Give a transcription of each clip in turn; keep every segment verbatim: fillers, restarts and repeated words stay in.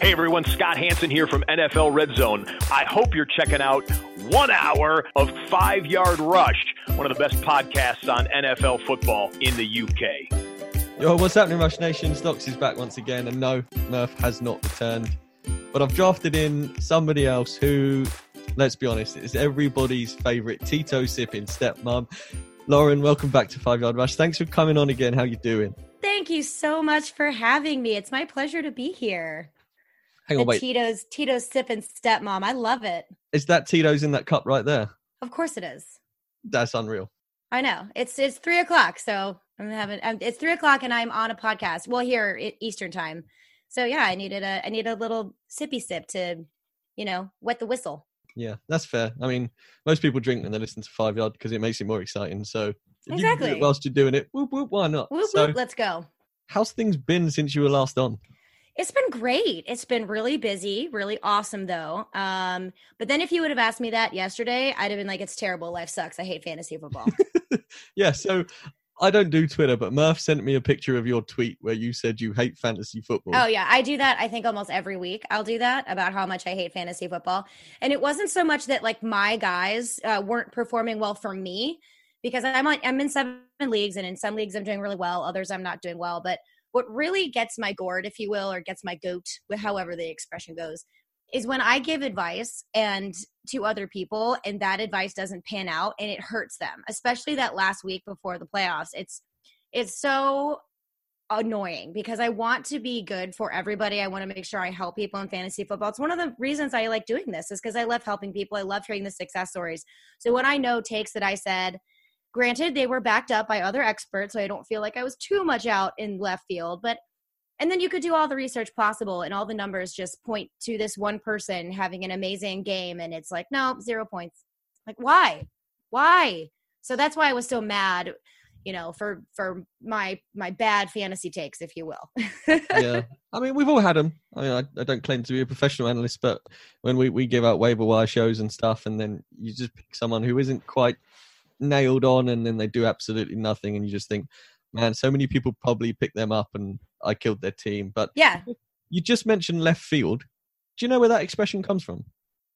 Hey everyone, Scott Hansen here from N F L Red Zone. I hope you're checking out one hour of Five Yard Rush, one of the best podcasts on N F L football in the U K. Yo, what's happening, Rush Nation? Stocks is back once again, and no, Murph has not returned. But I've drafted in somebody else who, let's be honest, is everybody's favourite Tito sipping stepmom. Lauren, welcome back to Five Yard Rush. Thanks for coming on again. How you doing? Thank you so much for having me. It's my pleasure to be here. Hang the on, wait. Tito's, Tito's sipping stepmom. I love it. Is that Tito's in that cup right there? Of course it is. That's unreal. I know. It's it's three o'clock, so I'm having. I'm, it's three o'clock, and I'm on a podcast. Well, here at Eastern time. So yeah, I needed a I need a little sippy sip to, you know, wet the whistle. Yeah, that's fair. I mean, most people drink when they listen to Five Yard because it makes it more exciting. So if exactly. you can do it whilst you're doing it, whoop whoop, why not? Whoop so, whoop, let's go. How's things been since you were last on? It's been great. It's been really busy, really awesome though. Um, but then if you would have asked me that yesterday, I'd have been like, it's terrible. Life sucks. I hate fantasy football. Yeah. So I don't do Twitter, but Murph sent me a picture of your tweet where you said you hate fantasy football. Oh yeah. I do that. I think almost every week I'll do that about how much I hate fantasy football. And it wasn't so much that like my guys uh, weren't performing well for me because I'm on, I'm in seven leagues and in some leagues I'm doing really well. Others I'm not doing well, but what really gets my gourd, if you will, or gets my goat, however the expression goes, is when I give advice and to other people and that advice doesn't pan out and it hurts them, especially that last week before the playoffs. It's it's so annoying because I want to be good for everybody. I want to make sure I help people in fantasy football. It's one of the reasons I like doing this is because I love helping people. I love hearing the success stories. So when I know takes that I said, granted, they were backed up by other experts, so I don't feel like I was too much out in left field. But and then you could do all the research possible, and all the numbers just point to this one person having an amazing game, and it's like, no, zero points. Like, why? Why? So that's why I was so mad, you know, for for my my bad fantasy takes, if you will. Yeah, I mean, we've all had them. I mean, I, I don't claim to be a professional analyst, but when we, we give out waiver wire shows and stuff, and then you just pick someone who isn't quite nailed on and then they do absolutely nothing and you just think, man, so many people probably picked them up and I killed their team. But yeah, you just mentioned left field. Do you know where that expression comes from?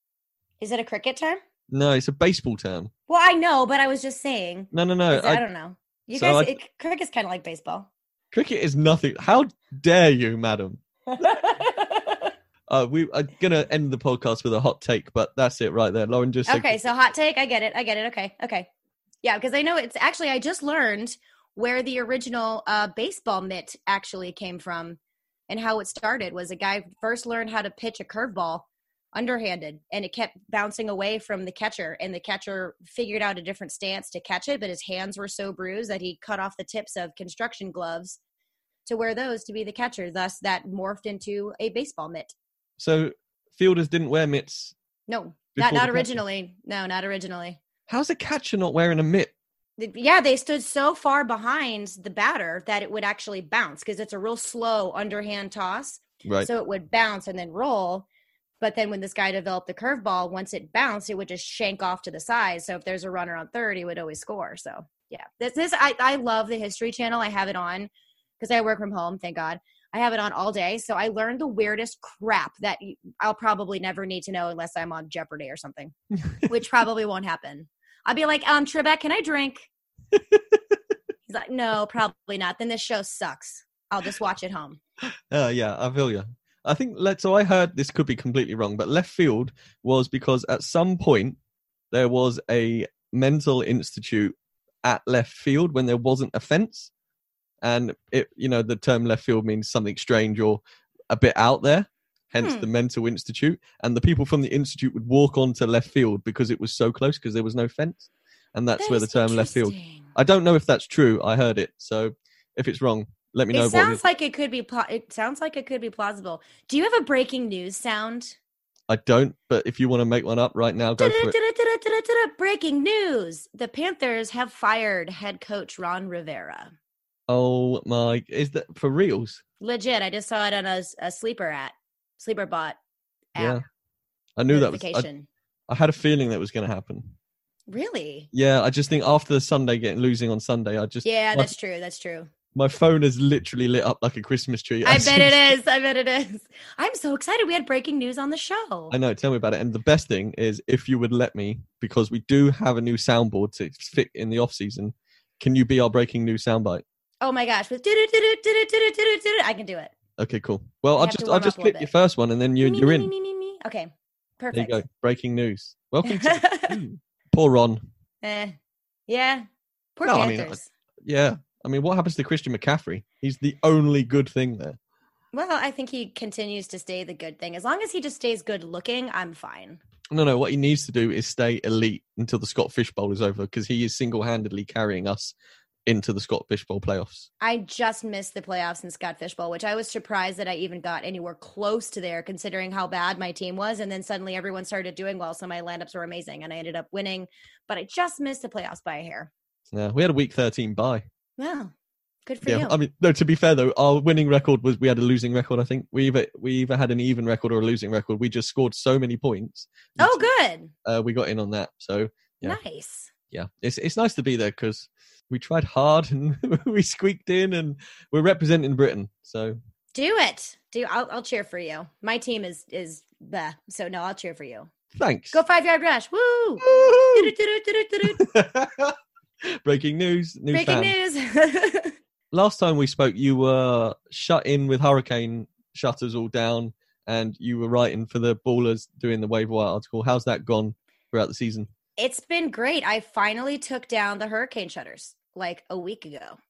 Is it a cricket term? No, it's a baseball term. Well, I know, but I was just saying. No, no, no. I, I don't know. You so guys, I, it, cricket's kind of like baseball. Cricket is nothing. How dare you, madam? Uh, we are going to end the podcast with a hot take, but that's it right there. Lauren just said... Okay, so hot take. I get it. I get it. Okay. Okay. Yeah, because I know it's actually, I just learned where the original uh, baseball mitt actually came from and how it started was a guy first learned how to pitch a curveball underhanded and it kept bouncing away from the catcher and the catcher figured out a different stance to catch it, but his hands were so bruised that he cut off the tips of construction gloves to wear those to be the catcher. Thus, that morphed into a baseball mitt. So fielders didn't wear mitts? No, not not originally. No, not originally. How's a catcher not wearing a mitt? Yeah, they stood so far behind the batter that it would actually bounce because it's a real slow underhand toss. Right. So it would bounce and then roll. But then when this guy developed the curveball, once it bounced, it would just shank off to the side. So if there's a runner on third, he would always score. So yeah, this this I, I love the History Channel. I have it on because I work from home. Thank God. I have it on all day. So I learned the weirdest crap that I'll probably never need to know unless I'm on Jeopardy or something, which probably won't happen. I'll be like, um, Trebek, can I drink? He's like, no, probably not. Then this show sucks. I'll just watch it home. Uh, yeah, I feel you. I think, let, so I heard, this could be completely wrong, but left field was because at some point there was a mental institute at left field when there wasn't a fence. And it, you know, the term left field means something strange or a bit out there. Hence hmm. the mental institute. And the people from the institute would walk onto left field because it was so close because there was no fence. And that's that where the term left field. I don't know if that's true. I heard it. So if it's wrong, let me know. It sounds like it could be. Pl- it sounds like it could be plausible. Do you have a breaking news sound? I don't, but if you want to make one up right now, go for it. Breaking news. The Panthers have fired head coach Ron Rivera. Oh my, is that for reals? Legit. I just saw it on a, a sleeper at sleeper bot app. Yeah. I knew that was, I, I had a feeling that was going to happen. Really? Yeah. I just think after the Sunday getting losing on Sunday, I just, yeah, I, that's true. That's true. My phone has literally lit up like a Christmas tree. I bet it is. I bet it is. I'm so excited. We had breaking news on the show. I know. Tell me about it. And the best thing is, if you would let me, because we do have a new soundboard to fit in the off season. Can you be our breaking news soundbite? Oh my gosh! With I can do it. Okay, cool. Well, I I'll have just to I'll warm just up a clip little your bit. first one, and then you Me, you're me, in. me, me, me, me. Okay, There perfect. you go. Breaking news. Welcome to Ooh, poor Ron. Eh, yeah. Poor No, I mean, Panthers. Yeah. I mean, what happens to Christian McCaffrey? He's the only good thing there. Well, I think he continues to stay the good thing. As long as he just stays good looking, I'm fine. No, no. What he needs to do is stay elite until the Scott Fish Bowl is over, because he is single-handedly carrying us into the Scott Fish Bowl playoffs. I just missed the playoffs in Scott Fish Bowl, which I was surprised that I even got anywhere close to there, considering how bad my team was. And then suddenly everyone started doing well, so my lineups were amazing, and I ended up winning. But I just missed the playoffs by a hair. Yeah, we had a week thirteen bye. Wow, good for Yeah, you. I mean, no. To be fair though, our winning record was we had a losing record. I think we either we either had an even record or a losing record. We just scored so many points. Oh, good. Uh, we got in on that. So yeah. Nice. Yeah, it's it's nice to be there because we tried hard and we squeaked in, and we're representing Britain. So do it. Do I'll I'll cheer for you. My team is is the so no, I'll cheer for you. Thanks. Go five yard rush. Woo! Breaking news. New Breaking fan. news. Last time we spoke, you were shut in with hurricane shutters all down, and you were writing for the Ballers doing the waiver wire article. How's that gone throughout the season? It's been great. I finally took down the hurricane shutters like a week ago.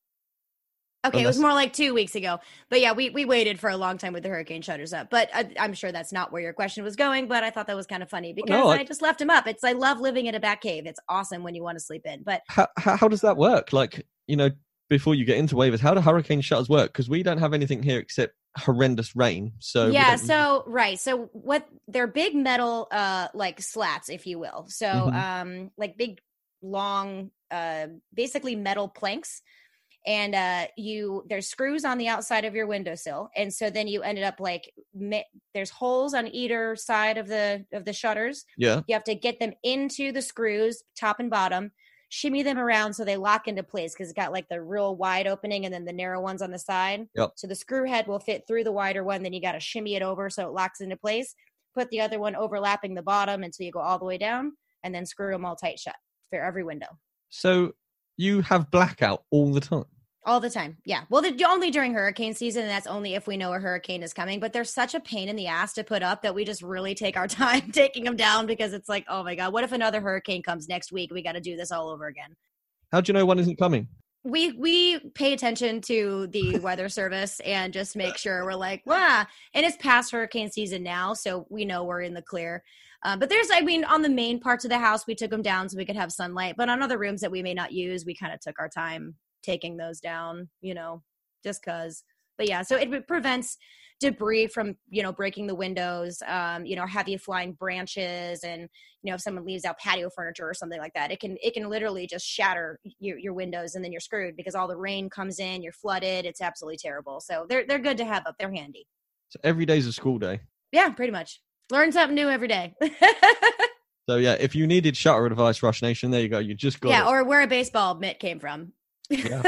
Okay, Oh, it was that's- more like two weeks ago. But yeah, we, we waited for a long time with the hurricane shutters up. But I, I'm sure that's not where your question was going. But I thought that was kind of funny because No, I- I just left them up. It's I love living in a bat cave. It's awesome when you want to sleep in. But How, how how does that work? Like, you know, before you get into waivers, how do hurricane shutters work? Because we don't have anything here except horrendous rain. So we yeah, don't- so right. So what they're big metal uh like slats, if you will. So Mhm. um like big long uh basically metal planks. And uh you there's screws on the outside of your windowsill. And so then you ended up like mi- there's holes on either side of the of the shutters. yeah. You have to get them into the screws, top and bottom, shimmy them around so they lock into place because it's got like the real wide opening and then the narrow ones on the side. Yep. So the screw head will fit through the wider one. Then you got to shimmy it over so it locks into place. Put the other one overlapping the bottom until you go all the way down, and then screw them all tight shut for every window. So you have blackout all the time. All the time. Yeah. Well, the, only during hurricane season, and that's only if we know a hurricane is coming. But they're such a pain in the ass to put up that we just really take our time taking them down because it's like, oh my God, what if another hurricane comes next week? We got to do this all over again. How do you know one isn't coming? We we pay attention to the weather service and just make sure we're like, wow. And it's past hurricane season now, so we know we're in the clear. Uh, but there's, I mean, on the main parts of the house, we took them down so we could have sunlight. But on other rooms that we may not use, we kind of took our time taking those down, you know, just because. But yeah, so it prevents debris from, you know, breaking the windows, um, you know, heavy flying branches, and, you know, if someone leaves out patio furniture or something like that, it can it can literally just shatter your, your windows, and then you're screwed because all the rain comes in, you're flooded. It's absolutely terrible. So they're they're good to have up. They're handy. So every day's a school day. Yeah, pretty much. Learn something new every day. So yeah, if you needed shutter advice, Rush Nation, there you go. You just got yeah, it. or where a baseball mitt came from. Yeah.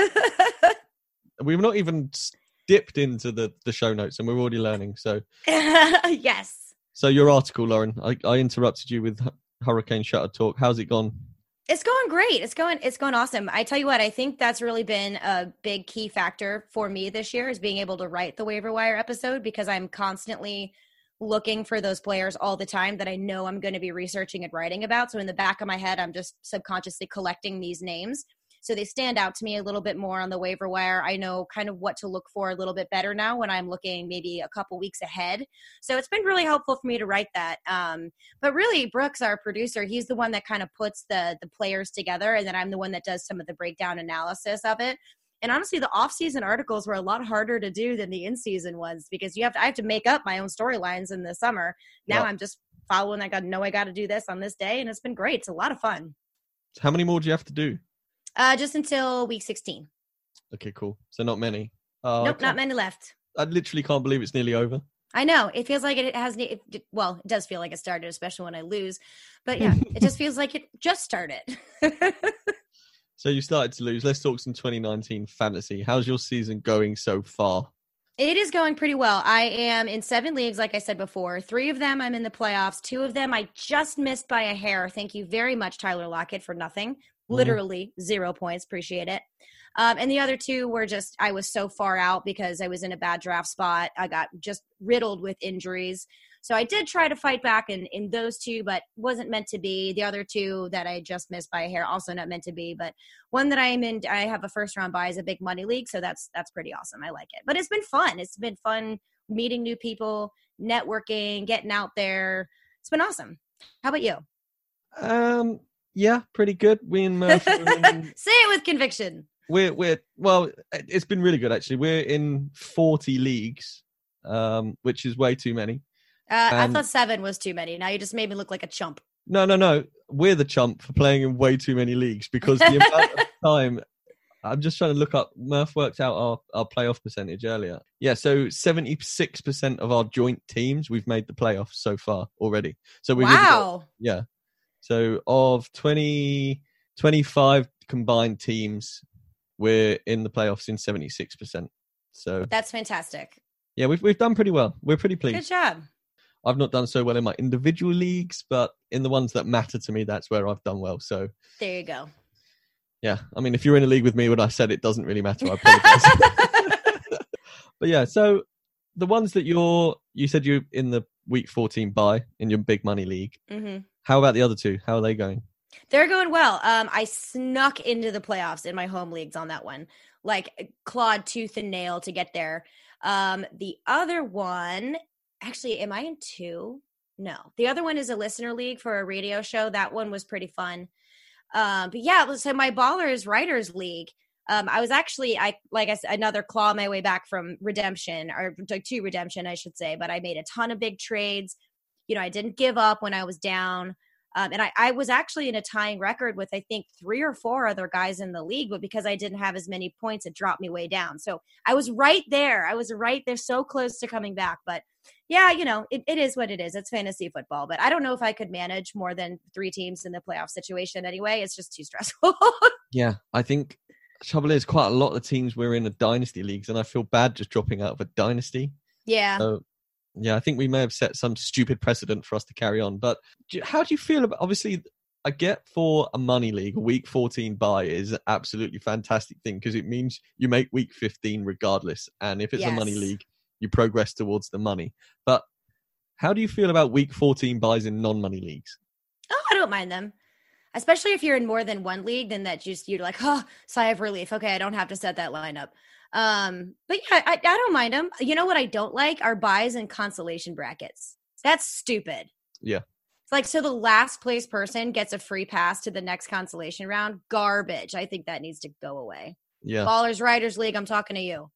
We've not even dipped into the, the show notes, and we're already learning. So Yes. so your article, Lauren, I, I interrupted you with hu- Hurricane Shutter Talk. How's it gone? It's going great. It's going it's going awesome. I tell you what, I think that's really been a big key factor for me this year is being able to write the waiver wire episode, because I'm constantly looking for those players all the time that I know I'm going to be researching and writing about. So in the back of my head, I'm just subconsciously collecting these names. So they stand out to me a little bit more on the waiver wire. I know kind of what to look for a little bit better now when I'm looking maybe a couple weeks ahead. So it's been really helpful for me to write that. Um, but really, Brooks, our producer, he's the one that kind of puts the the players together, and then I'm the one that does some of the breakdown analysis of it. And honestly, the off-season articles were a lot harder to do than the in-season ones, because you have to, I have to make up my own storylines in the summer. Now Yep. I'm just following. I got know I got to do this on this day, and it's been great. It's a lot of fun. So how many more do you have to do? Uh, just until week sixteen. Okay, cool. So not many. Uh, I Nope, not can't- many left. I literally can't believe it's nearly over. I know. It feels like it has, it, well, it does feel like it started, especially when I lose. But yeah, it just feels like it just started. So you started to lose. Let's talk some twenty nineteen fantasy. How's your season going so far? It is going pretty well. I am in seven leagues, like I said before. Three of them I'm in the playoffs. Two of them I just missed by a hair. Thank you very much, Tyler Lockett, for nothing. Literally mm. zero points. Appreciate it. Um, and the other two were just, I was so far out because I was in a bad draft spot. I got just riddled with injuries. So I did try to fight back in, in those two, but wasn't meant to be. The other two that I just missed by a hair, also not meant to be. But one that I am in, I have a first round bye is a big money league. So that's that's pretty awesome. I like it. But it's been fun. It's been fun meeting new people, networking, getting out there. It's been awesome. How about you? Um, yeah, pretty good. We and Murphy. in, Say it with conviction. We're we're well. It's been really good actually. We're in forty leagues, um, which is way too many. Uh, I thought seven was too many. Now you just made me look like a chump. No, no, no. We're the chump for playing in way too many leagues because the amount of time. I'm just trying to look up. Murph worked out our, our playoff percentage earlier. Yeah, so seventy-six percent of our joint teams, we've made the playoffs so far already. So we've wow. Got, yeah. So of twenty, twenty-five combined teams, we're in the playoffs in seventy-six percent. So that's fantastic. Yeah, we've we've done pretty well. We're pretty pleased. Good job. I've not done so well in my individual leagues, but in the ones that matter to me, that's where I've done well. So there you go. Yeah, I mean, if you're in a league with me when I said it doesn't really matter, I apologize. But yeah, so the ones that you're, you said you're in the week fourteen bye in your big money league. Mm-hmm. How about the other two? How are they going? They're going well. Um, I snuck into the playoffs in my home leagues on that one, like clawed tooth and nail to get there. Um, the other one, actually, am I in two? No. The other one is a listener league for a radio show. That one was pretty fun. Um, but yeah, so my Ballers Writers League, um, I was actually, I like I said, another claw my way back from redemption, or like to redemption, I should say. But I made a ton of big trades. You know, I didn't give up when I was down. Um, and I, I was actually in a tying record with, I think, three or four other guys in the league, but because I didn't have as many points, it dropped me way down. So I was right there. I was right there, so close to coming back. But yeah, you know, it, it is what it is. It's fantasy football. But I don't know if I could manage more than three teams in the playoff situation anyway. It's just too stressful. Yeah, I think the trouble is quite a lot of the teams we're in are dynasty leagues, and I feel bad just dropping out of a dynasty. Yeah. So, yeah, I think we may have set some stupid precedent for us to carry on. But how do you feel about, obviously, I get for a money league, a week fourteen bye is an absolutely fantastic thing because it means you make week fifteen regardless. And if it's yes. a money league, you progress towards the money. But how do you feel about week fourteen buys in non-money leagues? Oh, I don't mind them. Especially if you're in more than one league, then that just, you're like, oh, sigh of relief. Okay, I don't have to set that lineup. Um, but yeah, I, I don't mind them. You know what I don't like are buys and consolation brackets. That's stupid. Yeah. It's like, so the last place person gets a free pass to the next consolation round. Garbage. I think that needs to go away. Yeah. Ballers Writers League, I'm talking to you.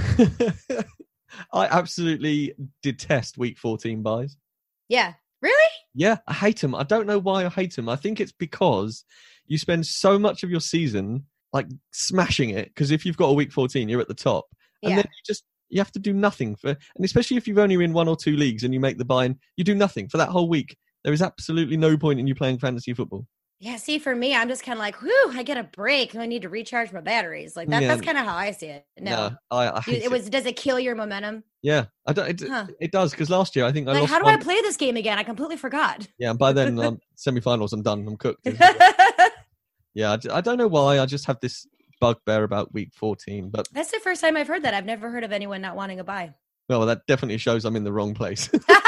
I absolutely detest week fourteen buys. Yeah. Really? Yeah, I hate them. I don't know why I hate them. I think it's because you spend so much of your season like smashing it, because if you've got a week fourteen, you're at the top. And yeah. then you just, you have to do nothing for, and especially if you've only in one or two leagues and you make the buy-in, you do nothing for that whole week. There is absolutely no point in you playing fantasy football. Yeah, see, for me, I'm just kind of like, whew, I get a break. I need to recharge my batteries. Like that, yeah. That's kind of how I see it. No, no I, I hate it was. It. Does it kill your momentum? Yeah, I don't. It, huh. it does, because last year I think I like, lost. How do one... I play this game again? I completely forgot. Yeah, and by then, um, semi-finals, I'm done. I'm cooked. Yeah, I, I don't know why. I just have this bugbear about week fourteen. But that's the first time I've heard that. I've never heard of anyone not wanting a bye. Well, that definitely shows I'm in the wrong place.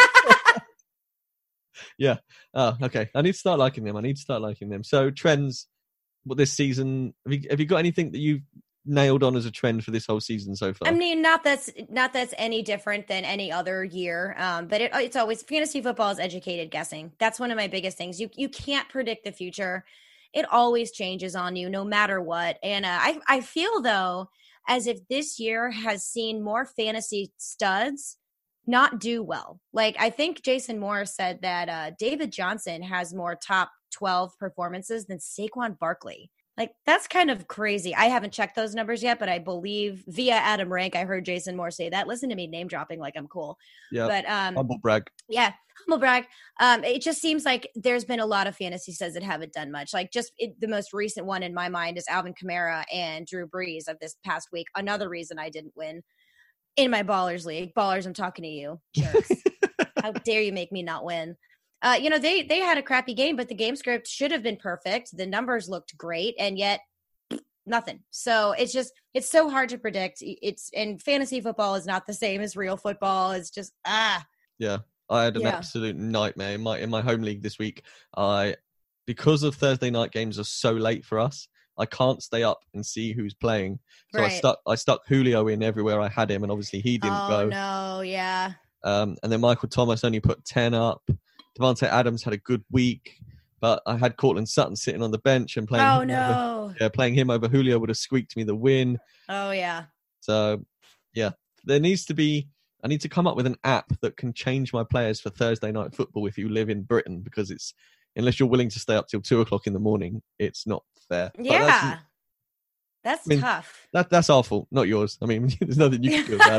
Yeah. Oh, okay. I need to start liking them. I need to start liking them. So trends, what this season? Have you have you got anything that you've nailed on as a trend for this whole season so far? I mean, not that's not that's any different than any other year. Um, but it, it's always fantasy football is educated guessing. That's one of my biggest things. You you can't predict the future. It always changes on you, no matter what. And uh, I I feel though as if this year has seen more fantasy studs not do well. Like, I think Jason Moore said that uh, David Johnson has more top twelve performances than Saquon Barkley. Like, that's kind of crazy. I haven't checked those numbers yet, but I believe via Adam Rank, I heard Jason Moore say that. Listen to me name dropping like I'm cool. Yeah. But um, humble brag. Yeah, humble brag. Um, it just seems like there's been a lot of fantasy studs that haven't done much. Like, just it, the most recent one in my mind is Alvin Kamara and Drew Brees of this past week. Another reason I didn't win in my Ballers League. Ballers, I'm talking to you. Jerks. How dare you make me not win? Uh, you know, they they had a crappy game, but the game script should have been perfect. The numbers looked great, and yet nothing. So it's just, it's so hard to predict. It's, and fantasy football is not the same as real football. It's just, ah. Yeah. I had an Yeah. absolute nightmare in my in my home league this week. I because of Thursday night games are so late for us, I can't stay up and see who's playing. So Right. I stuck I stuck Julio in everywhere I had him, and obviously he didn't oh, go. no, yeah. Um, and then Michael Thomas only put ten up. Devontae Adams had a good week, but I had Cortland Sutton sitting on the bench and playing. Oh, him no. Over, yeah, playing him over Julio would have squeaked me the win. Oh, yeah. So, yeah, there needs to be. I need to come up with an app that can change my players for Thursday night football if you live in Britain, because it's unless you're willing to stay up till two o'clock in the morning, it's not fair. But Yeah. that's, That's I mean, tough. that, that's our fault, not yours. I mean, there's nothing you can do about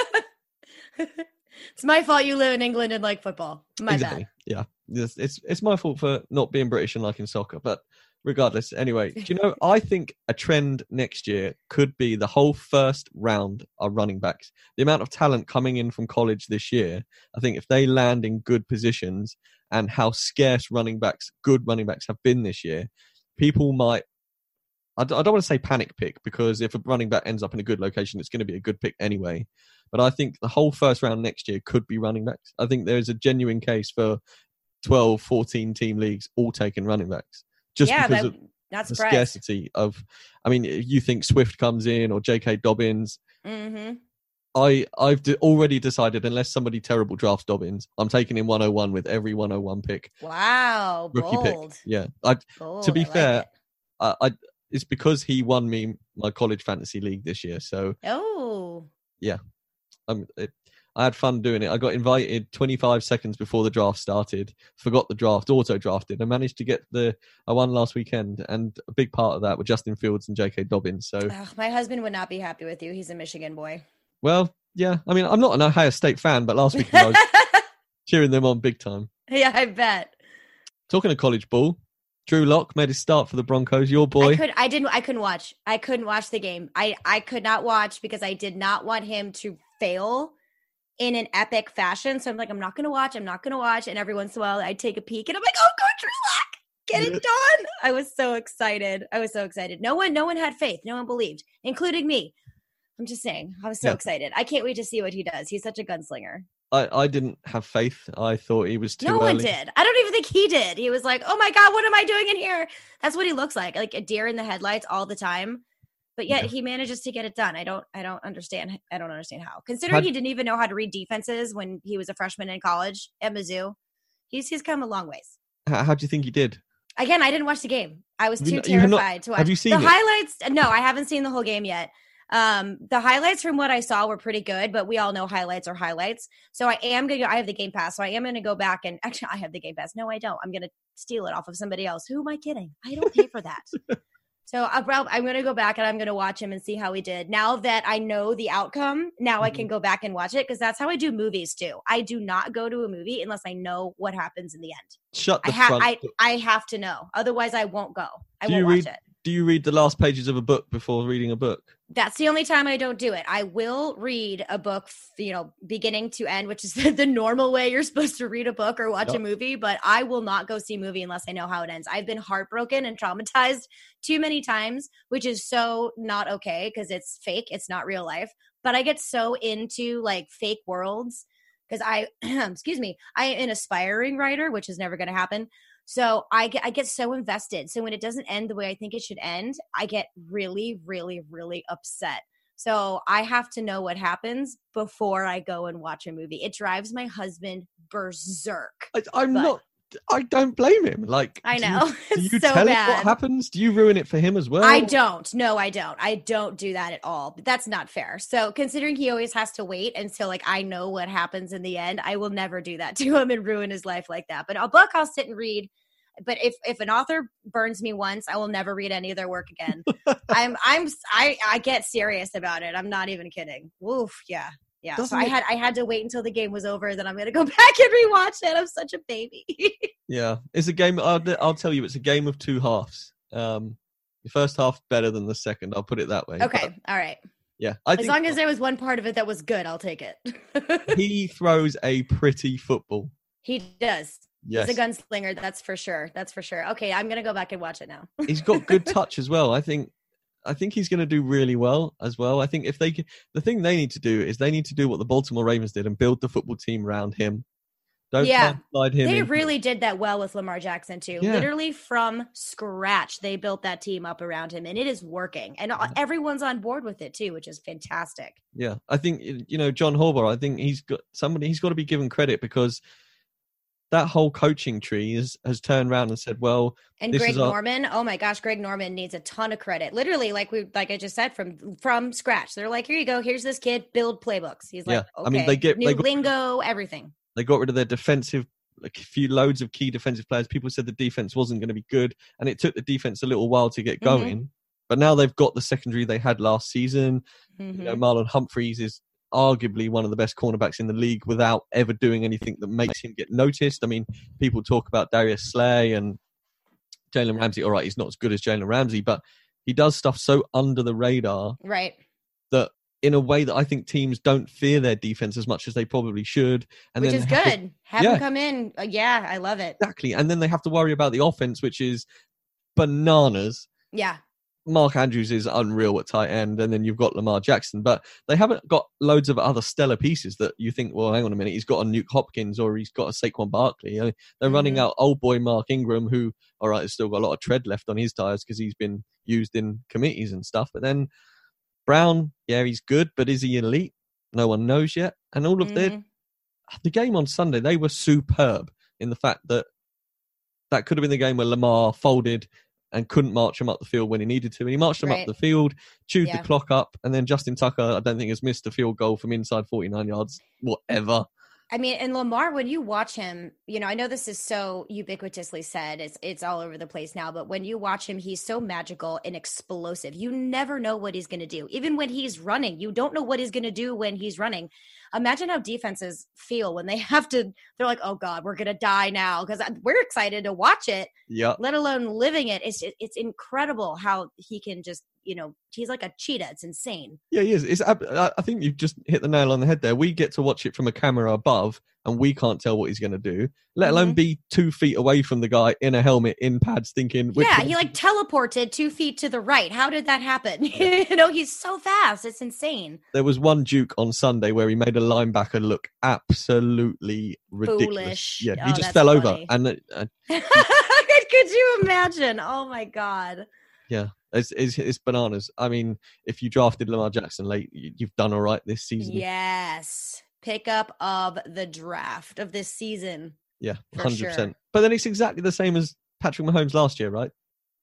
it. It's my fault you live in England and like football. My Exactly. bad. Yeah, it's, it's it's my fault for not being British and liking soccer. But regardless, anyway, do you know? I think a trend next year could be the whole first round are running backs. The amount of talent coming in from college this year, I think if they land in good positions, and how scarce running backs, good running backs, have been this year, people might. I don't want to say panic pick, because if a running back ends up in a good location, it's going to be a good pick anyway. But I think the whole first round next year could be running backs. I think there's a genuine case for twelve, fourteen team leagues all taking running backs. Just Yeah, because that, of not the surprised. scarcity of, I mean, you think Swift comes in or J K Dobbins. Mm-hmm. I, I've de- already decided, unless somebody terrible drafts Dobbins, I'm taking him one oh one with every one oh one pick. Wow, Rookie bold. pick. Yeah. I, Bold. to be I like fair, it. I, I, it's because he won me my college fantasy league this year. So Oh. um, it, I had fun doing it. I got invited twenty-five seconds before the draft started, forgot the draft, auto drafted, and managed to get the, I won last weekend. And a big part of that were Justin Fields and J K Dobbins. So, Ugh, my husband would not be happy with you. He's a Michigan boy. well, yeah, I mean, I'm not an Ohio State fan, but last weekend I was cheering them on big time. Yeah, I bet. Talking of college ball, Drew Lock made his start for the Broncos. Your boy. I could I didn't I couldn't watch. I couldn't watch the game. I I could not watch because I did not want him to fail in an epic fashion. So I'm like, I'm not gonna watch, I'm not gonna watch. And every once in a while I'd take a peek and I'm like, oh, go Drew Lock, get it done. I was so excited. I was so excited. No one, no one had faith, no one believed, including me. I'm just saying, I was so Yeah. excited. I can't wait to see what he does. He's such a gunslinger. I, I didn't have faith. I thought he was too No early. one did. I don't even think he did. He was like, oh my God, what am I doing in here? That's what he looks like, like a deer in the headlights all the time. But yet Yeah. he manages to get it done. I don't, I don't understand. I don't understand how. Considering Had- he didn't even know how to read defenses when he was a freshman in college at Mizzou, he's he's come a long ways. How, how do you think he did? Again, I didn't watch the game. I was Have you too not- you have not- terrified to watch. have you seen the it? highlights? No, I haven't seen the whole game yet. Um, the highlights from what I saw were pretty good, but we all know highlights are highlights. So I am going to, I have the Game Pass, so I am going to go back and actually I have the Game Pass. No, I don't. I'm going to steal it off of somebody else. Who am I kidding? I don't pay for that. So I, I'm going to go back and I'm going to watch him and see how he did. Now that I know the outcome, now I can go back and watch it, because that's how I do movies too. I do not go to a movie unless I know what happens in the end. Shut the I have, front I, door. I have to know. Otherwise I won't go. I Do won't you watch read- it. Do you read the last pages of a book before reading a book? That's the only time I don't do it. I will read a book, you know, beginning to end, which is the, the normal way you're supposed to read a book or watch Yep. a movie, but I will not go see a movie unless I know how it ends. I've been heartbroken and traumatized too many times, which is so not okay because it's fake. It's not real life. But I get so into like fake worlds because I, excuse me, I am an aspiring writer, which is never going to happen. So I get I get so invested. So when it doesn't end the way I think it should end, I get really, really, really upset. So I have to know what happens before I go and watch a movie. It drives my husband berserk. I, I'm But- not. I don't blame him. Like I do you- know. Do It's you so tell him bad. what happens? Do you ruin it for him as well? I don't. No, I don't. I don't do that at all. But that's not fair. So considering he always has to wait until like I know what happens in the end, I will never do that to him and ruin his life like that. But a book I'll sit and read. but if if an author burns me once, I will never read any of their work again. I'm I'm I I get serious about it. I'm not even kidding. Woof, yeah. Yeah. Doesn't so I it- had I had to wait until the game was over, then I'm going to go back and rewatch it. I'm such a baby. Yeah, it's a game. I'll, I'll tell you, it's a game of two halves. Um, the first half better than the second. I'll put it that way. Okay. But, All right. yeah, I As think long as there was one part of it that was good, I'll take it. he throws a pretty football. He does. Yes, He's a gunslinger. That's for sure. That's for sure. Okay. I'm going to go back and watch it now. he's got good touch as well. I think. I think he's going to do really well as well. I think if they, the thing they need to do is they need to do what the Baltimore Ravens did and build the football team around him. Don't Yeah. slide him. They in. really did that well with Lamar Jackson too. Yeah. Literally from scratch, they built that team up around him, and it is working. And everyone's on board with it too, which is fantastic. Yeah, I think you know John Harbaugh. I think he's got somebody. He's got to be given credit because that whole coaching tree is, has turned around and said, "Well." And this Greg is our- Norman, oh my gosh, Greg Norman needs a ton of credit. Literally, like we, like I just said, from from scratch. They're like, "Here you go. Here's this kid. Build playbooks." He's like, Yeah, "Okay, I mean, they get- new they got- lingo, everything." They got rid of their defensive, like a few loads of key defensive players. People said the defense wasn't going to be good, and it took the defense a little while to get going. Mm-hmm. But now they've got the secondary they had last season. Mm-hmm. You know, Marlon Humphreys is arguably one of the best cornerbacks in the league without ever doing anything that makes him get noticed. I mean, people talk about Darius Slay and Jalen Ramsey. All right, he's not as good as Jalen Ramsey, but he does stuff so under the radar Right. that in a way that I think teams don't fear their defense as much as they probably should. And Which then is have to- good. Have Yeah. him come in. Uh, yeah, I love it. exactly. And then they have to worry about the offense, which is bananas. Yeah. Mark Andrews is unreal at tight end, and then you've got Lamar Jackson, but they haven't got loads of other stellar pieces that you think, well, hang on a minute, he's got a Nuke Hopkins or he's got a Saquon Barkley. You know, they're Mhm. running out old boy Mark Ingram, who, all right, has still got a lot of tread left on his tires because he's been used in committees and stuff. But then Brown, yeah, he's good, but is he elite? No one knows yet. And all of Mhm. the the game on Sunday, they were superb in the fact that that could have been the game where Lamar folded and couldn't march him up the field when he needed to. And he marched him Right. up the field, chewed Yeah. the clock up, and then Justin Tucker, I don't think, has missed a field goal from inside forty-nine yards, whatever. I mean, and Lamar, when you watch him, you know, I know this is so ubiquitously said, it's it's all over the place now, but when you watch him, he's so magical and explosive. You never know what he's going to do. Even when he's running, you don't know what he's going to do when he's running. Imagine how defenses feel when they have to, they're like, oh God, we're going to die now, because we're excited to watch it, Yeah. let alone living it. It's it's incredible how he can just, you know, he's like a cheetah. It's insane. Yeah, he is. It's, ab- I I think you've just hit the nail on the head there. We get to watch it from a camera above, and we can't tell what he's going to do, let alone Mhm. be two feet away from the guy in a helmet, in pads, thinking... which Yeah, one- he like teleported two feet to the right. How did that happen? you know, he's so fast. It's insane. There was one juke on Sunday where he made a linebacker look absolutely ridiculous. Foolish. Yeah, he Oh, just that's fell over. funny. And uh, uh, Could you imagine? Oh my God. yeah, it's, it's, it's bananas. I mean, if you drafted Lamar Jackson late, you- you've done all right this season. Yes. Pickup of the draft of this season. Yeah, For one hundred percent. sure. But then it's exactly the same as Patrick Mahomes last year, right?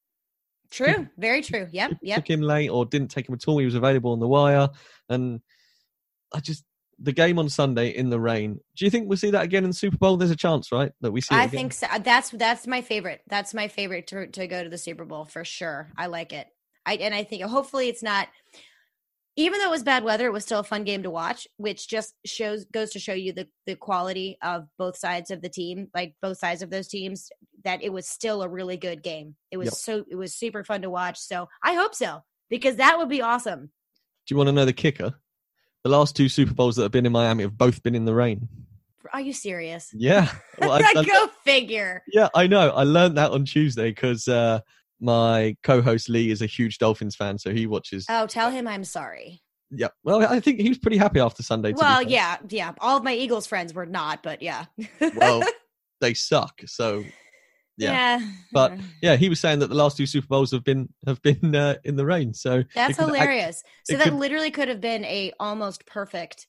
True. Very true. Yep. Took Yep. him late or didn't take him at all. He was available on the wire. And I just, the game on Sunday in the rain, do you think we'll see that again in the Super Bowl? There's a chance, right? That we see it I again? think so. That's that's my favorite. That's my favorite to to go to the Super Bowl for sure. I like it. I and I think hopefully it's not. Even though it was bad weather, it was still a fun game to watch, which just shows goes to show you the the quality of both sides of the team, like both sides of those teams. That it was still a really good game. It was Yep. so it was super fun to watch. So I hope so, because that would be awesome. Do you want to know the kicker? The last two Super Bowls that have been in Miami have both been in the rain. Are you serious? Yeah. Well, I- I- Go figure. yeah, I know. I learned that on Tuesday because uh, my co-host Lee is a huge Dolphins fan, so he watches. Oh, tell him I'm sorry. Yeah. Well, I think he was pretty happy after Sunday. To be Well, fair. yeah, yeah. All of my Eagles friends were not, but yeah. Well, they suck. So yeah. yeah. But yeah, he was saying that the last two Super Bowls have been have been uh, in the rain. So That's it could act- hilarious. so it that could- literally could have been a almost perfect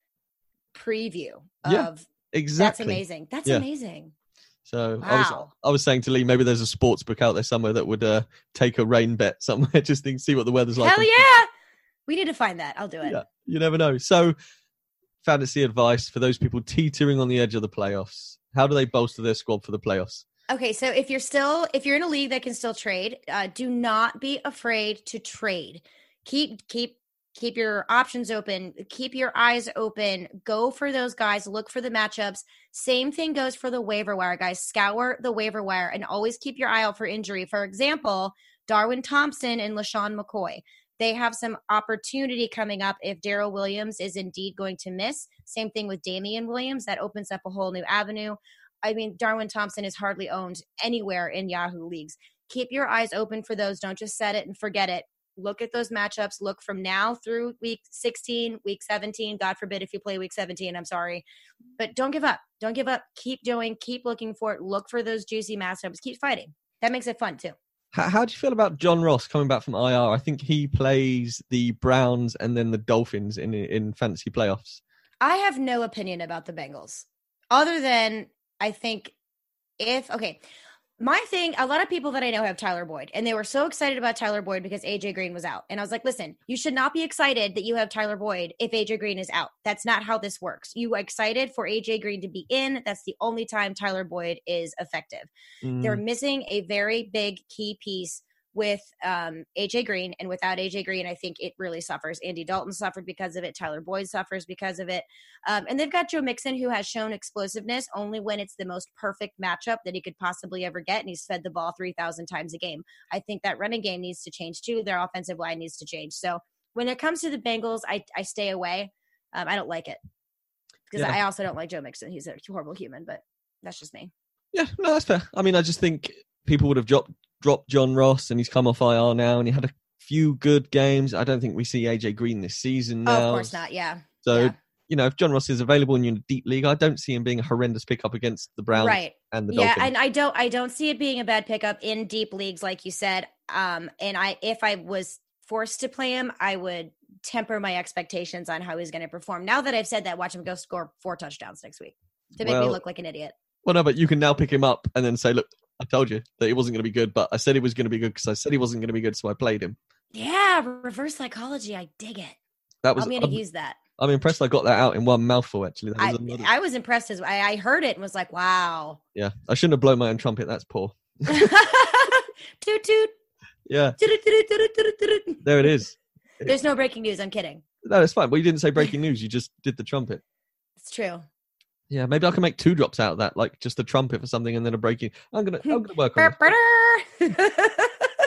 preview of Yeah, exactly. That's amazing. That's Yeah. amazing. So I was Wow. I was saying to Lee, maybe there's a sports book out there somewhere that would uh, take a rain bet somewhere just to see what the weather's like. Hell yeah. We need to find that. I'll do it. Yeah, you never know. So, fantasy advice for those people teetering on the edge of the playoffs. How do they bolster their squad for the playoffs? Okay, so if you're still if you're in a league that can still trade, uh, do not be afraid to trade. Keep keep keep your options open. Keep your eyes open. Go for those guys. Look for the matchups. Same thing goes for the waiver wire, guys. Scour the waiver wire and always keep your eye out for injury. For example, Darwin Thompson and LaShawn McCoy. They have some opportunity coming up if Darrell Williams is indeed going to miss. Same thing with Damian Williams. That opens up a whole new avenue. I mean, Darwin Thompson is hardly owned anywhere in Yahoo leagues. Keep your eyes open for those. Don't just set it and forget it. Look at those matchups. Look from now through week sixteen, week seventeen. God forbid if you play week seventeen, I'm sorry. But don't give up. Don't give up. Keep doing. Keep looking for it. Look for those juicy matchups. Keep fighting. That makes it fun, too. How, how do you feel about John Ross coming back from I R? I think he plays the Browns and then the Dolphins in in fantasy playoffs. I have no opinion about the Bengals other than I think if, okay, my thing, a lot of people that I know have Tyler Boyd, and they were so excited about Tyler Boyd because A J Green was out. And I was like, listen, you should not be excited that you have Tyler Boyd if A J Green is out. That's not how this works. You are excited for A J Green to be in. That's the only time Tyler Boyd is effective. Mm. They're missing a very big key piece with um, A J Green, and without A J Green, I think it really suffers. Andy Dalton suffered because of it. Tyler Boyd suffers because of it. Um, and they've got Joe Mixon, who has shown explosiveness only when it's the most perfect matchup that he could possibly ever get, and he's fed the ball three thousand times a game. I think that running game needs to change too. Their offensive line needs to change. So when it comes to the Bengals, I, I stay away. Um, I don't like it because yeah. I also don't like Joe Mixon. He's a horrible human, but that's just me. Yeah, no, that's fair. I mean, I just think people would have dropped dropped John Ross, and he's come off I R now, and he had a few good games. I don't think we see A J Green this season now. Oh, of course not, yeah. So, yeah. you know, if John Ross is available and you're in a deep league, I don't see him being a horrendous pickup against the Browns right. and the yeah, Dolphins. Yeah, and I don't I don't see it being a bad pickup in deep leagues, like you said. Um, and I if I was forced to play him, I would temper my expectations on how he's going to perform. Now that I've said that, watch him go score four touchdowns next week to make well, me look like an idiot. Well, no, but you can now pick him up and then say, look, I told you that he wasn't going to be good, but I said he was going to be good because I said he wasn't going to be good, so I played him. Yeah, reverse psychology. I dig it. That was, I'm going to use that. I'm impressed I got that out in one mouthful, actually. That was I, another... I was impressed. as I, I heard it and was like, wow. Yeah, I shouldn't have blown my own trumpet. That's poor. Toot, toot. Yeah. There it is. There's no breaking news. I'm kidding. No, it's fine. Well, you didn't say breaking news. You just did the trumpet. It's true. Yeah, maybe I can make two drops out of that, like just a trumpet for something and then a breaking. I'm gonna, I'm gonna work on it.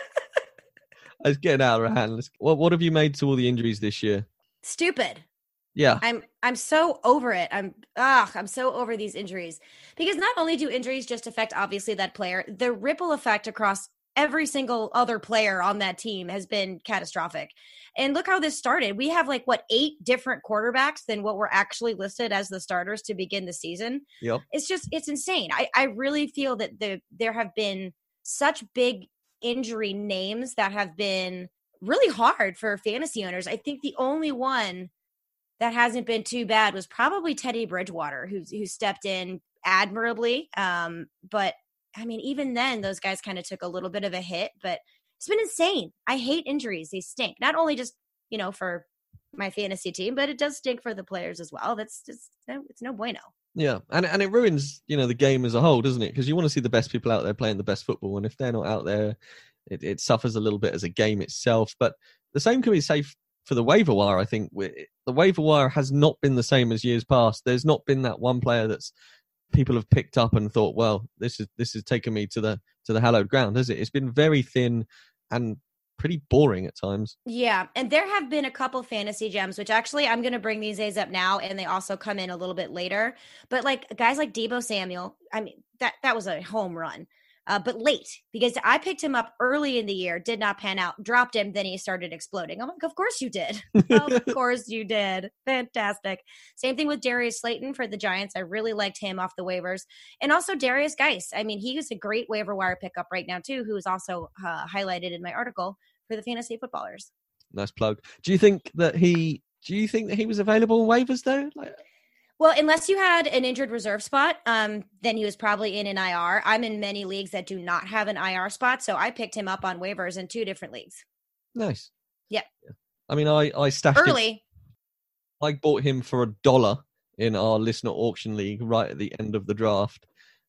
It's getting out of hand. Let's, what, what have you made to all the injuries this year? Stupid. Yeah, I'm, I'm so over it. I'm, ah, I'm so over these injuries because not only do injuries just affect obviously that player, the ripple effect across every single other player on that team has been catastrophic. And look how this started. We have like, what, eight different quarterbacks than what were actually listed as the starters to begin the season. Yep. It's just, it's insane. I, I really feel that the, there have been such big injury names that have been really hard for fantasy owners. I think the only one that hasn't been too bad was probably Teddy Bridgewater, who, who stepped in admirably. Um, but I mean, even then, those guys kind of took a little bit of a hit, but it's been insane. I hate injuries. They stink. Not only just, you know, for my fantasy team, but it does stink for the players as well. That's just, no, it's no bueno. Yeah. And and it ruins, you know, the game as a whole, doesn't it? Because you want to see the best people out there playing the best football. And if they're not out there, it, it suffers a little bit as a game itself. But the same can be safe for the waiver wire, I think. The waiver wire has not been the same as years past. There's not been that one player that's people have picked up and thought, well, this is this has taken me to the to the hallowed ground, has it? It's been very thin and pretty boring at times. Yeah, and there have been a couple fantasy gems, which actually I'm going to bring these days up now, and they also come in a little bit later. But like guys like Deebo Samuel, I mean, that that was a home run. Uh, but late, because I picked him up early in the year, did not pan out, dropped him, then he started exploding. I'm like, of course you did. Of course you did. Fantastic. Same thing with Darius Slayton for the Giants. I really liked him off the waivers. And also Darius Geis. I mean, he was a great waiver wire pickup right now, too, who is also uh, highlighted in my article for the fantasy footballers. Nice plug. Do you think that he, do you think that he was available in waivers, though? Like... Well, unless you had an injured reserve spot, um, then he was probably in an I R. I'm in many leagues that do not have an I R spot, so I picked him up on waivers in two different leagues. Nice. Yep. Yeah. I mean, I, I stashed early. Him. I bought him for a dollar in our listener auction league right at the end of the draft,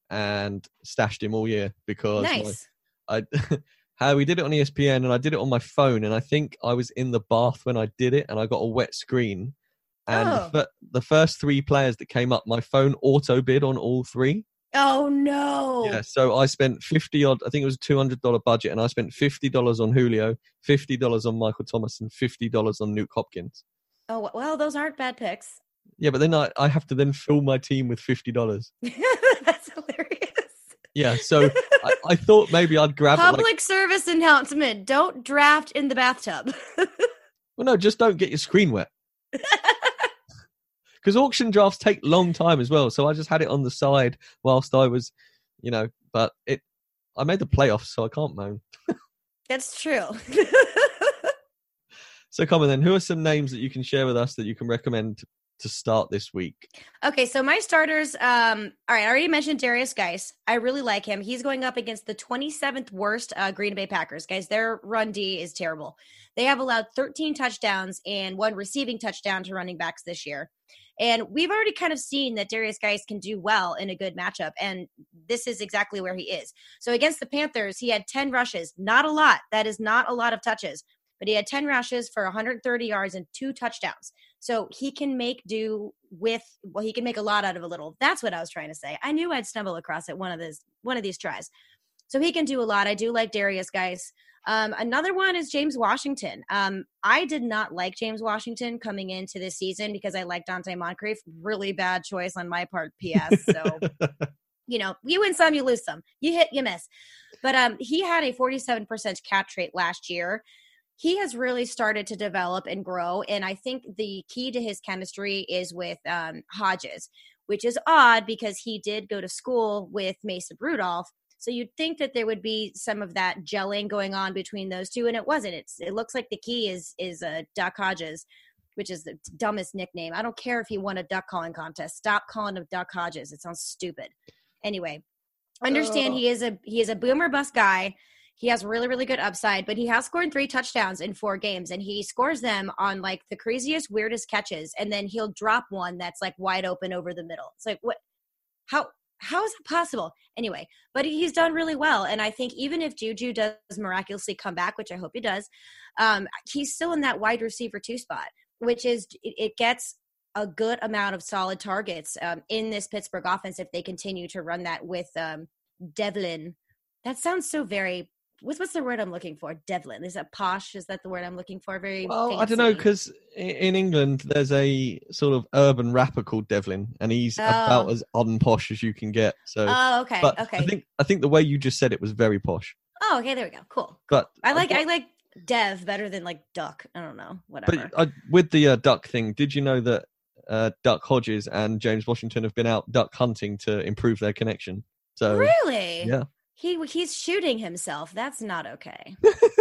and stashed him all year because nice. I, I how we did it on E S P N and I did it on my phone, and I think I was in the bath when I did it and I got a wet screen. And oh. the, the first three players that came up, my phone auto bid on all three. Oh no! Yeah, so I spent fifty odd. I think it was a two hundred dollar budget, and I spent fifty dollars on Julio, fifty dollars on Michael Thomas, and fifty dollars on Nuke Hopkins. Oh well, those aren't bad picks. Yeah, but then I, I have to then fill my team with fifty dollars. That's hilarious. Yeah, so I, I thought maybe I'd grab public it like, service announcement: don't draft in the bathtub. Well, no, just don't get your screen wet. Because auction drafts take long time as well, so I just had it on the side whilst I was, you know. But it, I made the playoffs, so I can't moan. That's true. So, come on then. Who are some names that you can share with us that you can recommend to start this week? Okay, so my starters. Um, all right, I already mentioned Darius Geis. I really like him. He's going up against the twenty-seventh worst uh, Green Bay Packers. Guys, their run D is terrible. They have allowed thirteen touchdowns and one receiving touchdown to running backs this year. And we've already kind of seen that Darius Geis can do well in a good matchup, and this is exactly where he is. So against the Panthers, he had ten rushes. Not a lot. That is not a lot of touches. But he had ten rushes for one hundred thirty yards and two touchdowns. So he can make do with, well, he can make a lot out of a little. That's what I was trying to say. I knew I'd stumble across it one of this, one of these tries. So he can do a lot. I do like Darius Geis. Um, another one is James Washington. Um, I did not like James Washington coming into this season because I like Dante Moncrief. Really bad choice on my part, P S. So, you know, you win some, you lose some. You hit, you miss. But um, he had a forty-seven percent catch rate last year. He has really started to develop and grow, and I think the key to his chemistry is with um, Hodges, which is odd because he did go to school with Mason Rudolph. So you'd think that there would be some of that gelling going on between those two, and it wasn't. It's it looks like the key is is uh, Duck Hodges, which is the dumbest nickname. I don't care if he won a duck calling contest. Stop calling him Duck Hodges. It sounds stupid. Anyway, understand oh. he is a he is a boomer bust guy. He has really, really good upside, but he has scored three touchdowns in four games, and he scores them on, like, the craziest, weirdest catches, and then he'll drop one that's, like, wide open over the middle. It's like, what? How how is it possible? Anyway, but he's done really well, and I think even if Juju does miraculously come back, which I hope he does, um, he's still in that wide receiver two spot, which is – it gets a good amount of solid targets um, in this Pittsburgh offense if they continue to run that with um, Devlin. That sounds so very – What's what's the word I'm looking for? Devlin. Is that posh? Is that the word I'm looking for? Very well. fancy. I don't know, because in England there's a sort of urban rapper called Devlin, and he's oh. about as unposh as you can get. So, oh, okay, but okay. I think I think the way you just said it was very posh. Oh, okay, there we go. Cool. But I like I, I like Dev better than like Duck. I don't know, whatever. But I, with the uh, duck thing, did you know that uh, Duck Hodges and James Washington have been out duck hunting to improve their connection? So really, yeah. He he's shooting himself. That's not okay.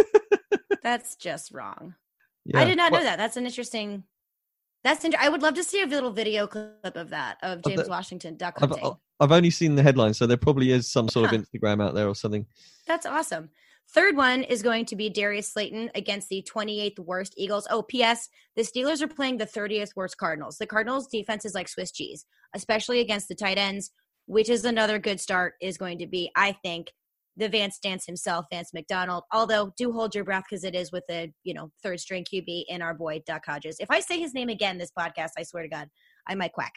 That's just wrong. Yeah. I did not know well, that. That's an interesting. That's inter- I would love to see a little video clip of that of James the, Washington duck hunting. I've, I've only seen the headline, so there probably is some sort huh. of Instagram out there or something. That's awesome. Third one is going to be Darius Slayton against the twenty-eighth worst Eagles. Oh, P S. The Steelers are playing the thirtieth worst Cardinals. The Cardinals' defense is like Swiss cheese, especially against the tight ends. Which is another good start is going to be, I think, the Vance Dance himself, Vance McDonald. Although, do hold your breath because it is with a, you know, third-string Q B and our boy Duck Hodges. If I say his name again this podcast, I swear to God, I might quack.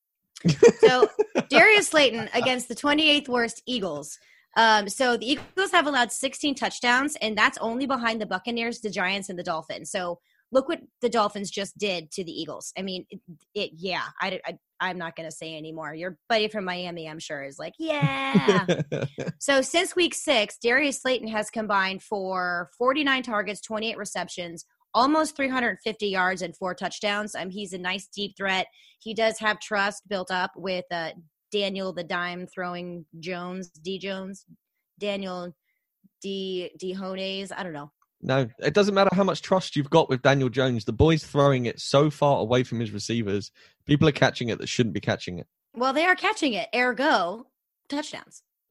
So, Darius Slayton against the twenty-eighth worst Eagles. Um, so, the Eagles have allowed sixteen touchdowns, and that's only behind the Buccaneers, the Giants, and the Dolphins. So, look what the Dolphins just did to the Eagles. I mean, it, it yeah, I, I, I'm not going to say anymore. Your buddy from Miami, I'm sure, is like, yeah. So since week six, Darius Slayton has combined for forty-nine targets, twenty-eight receptions, almost three hundred fifty yards and four touchdowns. Um, he's a nice deep threat. He does have trust built up with uh, Daniel the Dime throwing Jones, D Jones, Daniel D Dijones. I don't know. No, it doesn't matter how much trust you've got with Daniel Jones. The boy's throwing it so far away from his receivers. People are catching it that shouldn't be catching it. Well, they are catching it. Ergo, touchdowns.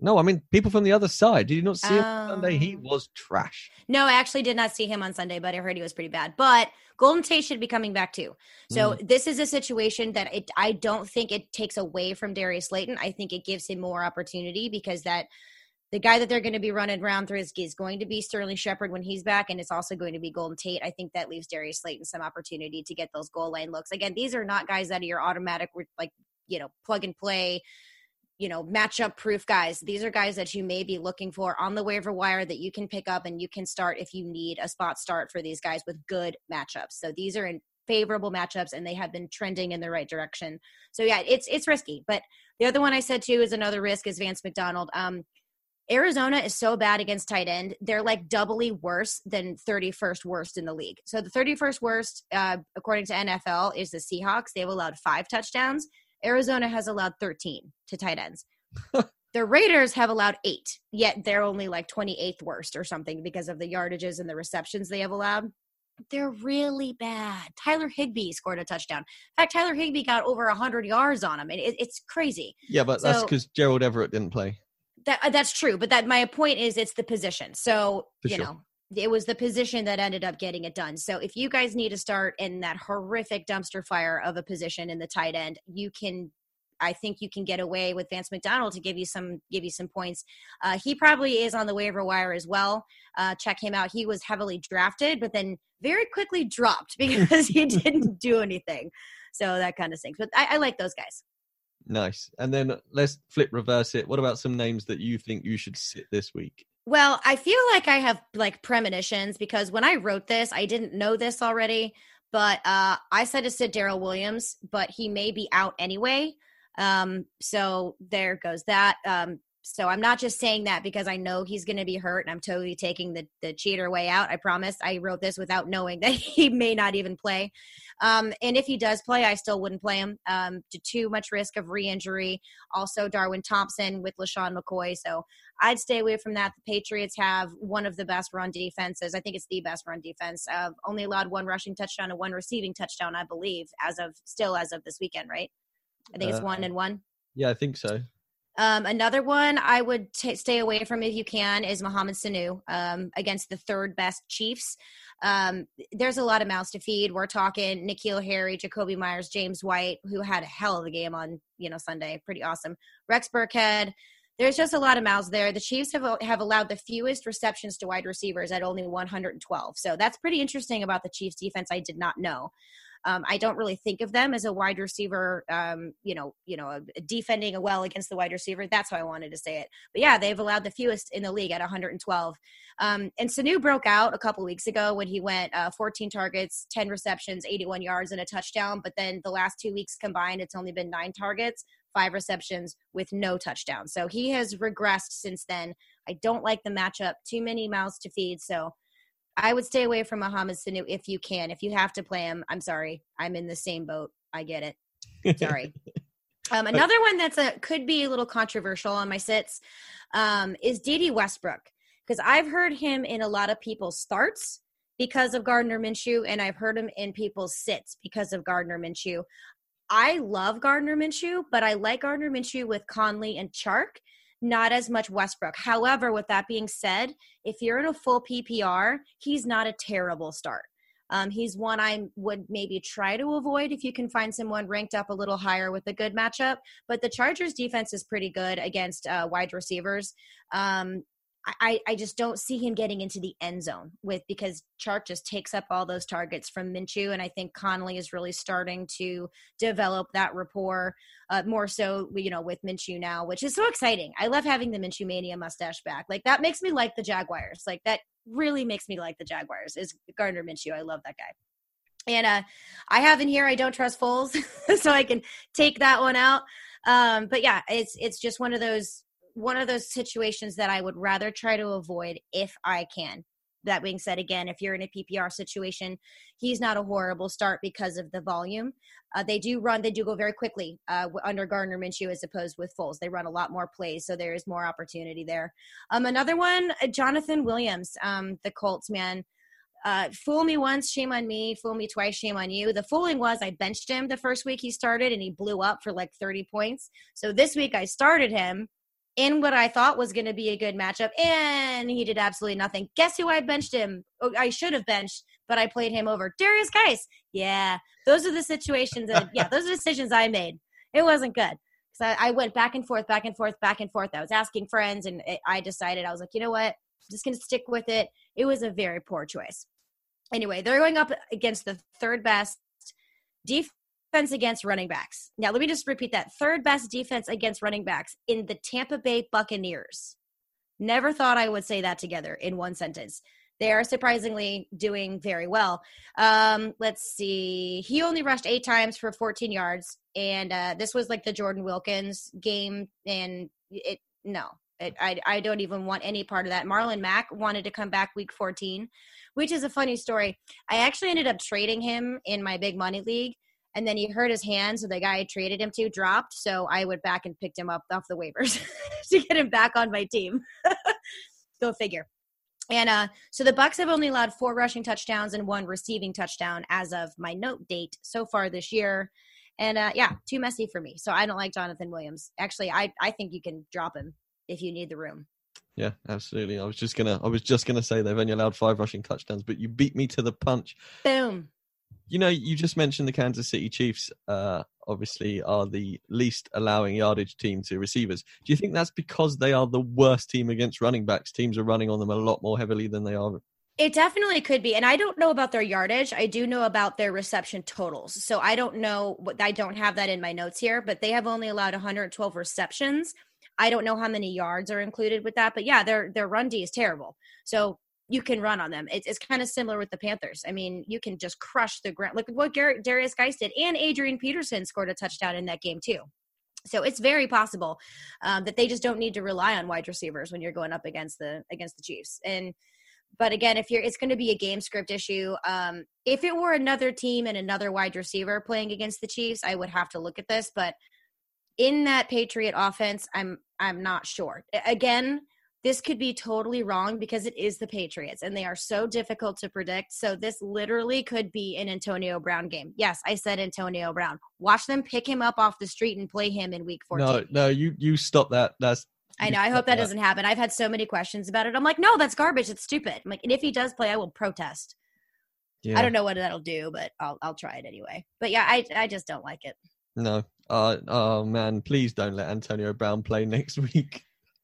No, I mean, people from the other side. Did you not see him Oh. on Sunday? He was trash. No, I actually did not see him on Sunday, but I heard he was pretty bad. But Golden Tate should be coming back too. So Mm. this is a situation that it, I don't think it takes away from Darius Slayton. I think it gives him more opportunity because that the guy that they're going to be running around through is, is going to be Sterling Shepard when he's back, and it's also going to be Golden Tate. I think that leaves Darius Slayton some opportunity to get those goal line looks. Again, these are not guys that are your automatic, like, you know, plug and play, you know, matchup proof guys. These are guys that you may be looking for on the waiver wire that you can pick up and you can start if you need a spot start for these guys with good matchups. So these are in favorable matchups and they have been trending in the right direction. So yeah, it's, it's risky. But the other one I said too is another risk is Vance McDonald. Um, Arizona is so bad against tight end. They're like doubly worse than thirty-first worst in the league. So the thirty-first worst, uh, according to N F L, is the Seahawks. They've allowed five touchdowns. Arizona has allowed thirteen to tight ends. The Raiders have allowed eight, yet they're only like twenty-eighth worst or something because of the yardages and the receptions they have allowed. They're really bad. Tyler Higbee scored a touchdown. In fact, Tyler Higbee got over one hundred yards on him. It, it, it's crazy. Yeah, but So- that's because Gerald Everett didn't play. That uh, That's true, but that my point is it's the position. So, For you sure. know, it was the position that ended up getting it done. So if you guys need to start in that horrific dumpster fire of a position in the tight end, you can I think you can get away with Vance McDonald to give you some give you some points. Uh, he probably is on the waiver wire as well. Uh, check him out. He was heavily drafted, but then very quickly dropped because he didn't do anything. So that kind of stinks. But I, I like those guys. Nice. And then let's flip reverse it. What about some names that you think you should sit this week? Well, I feel like I have like premonitions because when I wrote this, I didn't know this already, but uh, I said to sit Darrell Williams, but he may be out anyway. Um, so there goes that. Um, so I'm not just saying that because I know he's going to be hurt and I'm totally taking the, the cheater way out. I promise I wrote this without knowing that he may not even play. Um, and if he does play, I still wouldn't play him. Um, to too much risk of re-injury. Also Darwin Thompson with LaShawn McCoy. So I'd stay away from that. The Patriots have one of the best run defenses. I think it's the best run defense. Uh, only allowed one rushing touchdown and one receiving touchdown, I believe, as of still as of this weekend, right? I think it's Uh, one and one. Yeah, I think so. Um, another one I would t- stay away from if you can is Mohamed Sanu um, against the third best Chiefs. Um, there's a lot of mouths to feed. We're talking N'Keal Harry, Jacoby Myers, James White, who had a hell of a game on you know Sunday. Pretty awesome. Rex Burkhead. There's just a lot of mouths there. The Chiefs have have allowed the fewest receptions to wide receivers at only one hundred twelve. So that's pretty interesting about the Chiefs defense. I did not know. Um, I don't really think of them as a wide receiver, um, you know, you know, defending well against the wide receiver. That's how I wanted to say it. But yeah, they've allowed the fewest in the league at one hundred twelve. Um, and Sanu broke out a couple weeks ago when he went uh, fourteen targets, ten receptions, eighty-one yards, and a touchdown. But then the last two weeks combined, it's only been nine targets, five receptions with no touchdown. So he has regressed since then. I don't like the matchup. Too many mouths to feed. So I would stay away from Mohamed Sanu if you can. If you have to play him, I'm sorry. I'm in the same boat. I get it. Sorry. um, another one that's a could be a little controversial on my sits um, is Dede Westbrook, because I've heard him in a lot of people's starts because of Gardner Minshew, and I've heard him in people's sits because of Gardner Minshew. I love Gardner Minshew, but I like Gardner Minshew with Conley and Chark, not as much Westbrook. However, with that being said, if you're in a full P P R, he's not a terrible start. Um, he's one I would maybe try to avoid if you can find someone ranked up a little higher with a good matchup. But the Chargers defense is pretty good against uh, wide receivers. Um, I, I just don't see him getting into the end zone with because Chark just takes up all those targets from Minshew, and I think Conley is really starting to develop that rapport uh, more so, you know, with Minshew now, which is so exciting. I love having the Minshew Mania mustache back. Like that makes me like the Jaguars. Like that really makes me like the Jaguars is Gardner Minshew. I love that guy. And uh, I have in here, I don't trust Foles, so I can take that one out. Um, but yeah, it's it's just one of those. one of those situations that I would rather try to avoid if I can. That being said, again, if you're in a P P R situation, he's not a horrible start because of the volume. Uh, they do run, they do go very quickly uh, under Gardner Minshew as opposed with Foles. They run a lot more plays, so there is more opportunity there. Um, another one, uh, Jonathan Williams, um, the Colts, man. Uh, fool me once, shame on me. Fool me twice, shame on you. The fooling was I benched him the first week he started, and he blew up for like thirty points. So this week I started him, in what I thought was going to be a good matchup, and he did absolutely nothing. Guess who I benched him? Oh, I should have benched, but I played him over. Darius Geis. Yeah, those are the situations, that, yeah, those are decisions I made. It wasn't good. So I, I went back and forth, back and forth, back and forth. I was asking friends, and it, I decided, I was like, you know what? I'm just going to stick with it. It was a very poor choice. Anyway, they're going up against the third best defense against running backs. Now, let me just repeat that. Third best defense against running backs in the Tampa Bay Buccaneers. Never thought I would say that together in one sentence. They are surprisingly doing very well. Um, let's see. He only rushed eight times for fourteen yards, and uh, this was like the Jordan Wilkins game, and it no. It, I, I don't even want any part of that. Marlon Mack wanted to come back week fourteen, which is a funny story. I actually ended up trading him in my big money league, and then he hurt his hand, so the guy I traded him to dropped, so I went back and picked him up off the waivers to get him back on my team. Go figure. And uh, so the Bucs have only allowed four rushing touchdowns and one receiving touchdown as of my note date so far this year. And, uh, yeah, too messy for me. So I don't like Jonathan Williams. Actually, I, I think you can drop him if you need the room. Yeah, absolutely. I was just gonna I was just gonna say they've only allowed five rushing touchdowns, but you beat me to the punch. Boom. You know, you just mentioned the Kansas City Chiefs, uh, obviously are the least allowing yardage team to receivers. Do you think that's because they are the worst team against running backs? Teams are running on them a lot more heavily than they are. It definitely could be. And I don't know about their yardage. I do know about their reception totals. So I don't know what I don't have that in my notes here, but they have only allowed one hundred twelve receptions. I don't know how many yards are included with that, but yeah, their their run D is terrible. So you can run on them. It's, it's kind of similar with the Panthers. I mean, you can just crush the ground. Look at what Garrett, Darius Geis did, and Adrian Peterson scored a touchdown in that game too. So it's very possible um, that they just don't need to rely on wide receivers when you're going up against the against the Chiefs. And but again, if you're, it's going to be a game script issue. Um, if it were another team and another wide receiver playing against the Chiefs, I would have to look at this. But in that Patriot offense, I'm I'm not sure. Again, this could be totally wrong because it is the Patriots and they are so difficult to predict. So this literally could be an Antonio Brown game. Yes, I said Antonio Brown. Watch them pick him up off the street and play him in week fourteen. No, no, you you stop that. That's I know. I hope that, that doesn't happen. I've had so many questions about it. I'm like, no, that's garbage. It's stupid. I'm like, and if he does play, I will protest. Yeah. I don't know what that'll do, but I'll I'll try it anyway. But yeah, I I just don't like it. No. Uh, oh man, please don't let Antonio Brown play next week.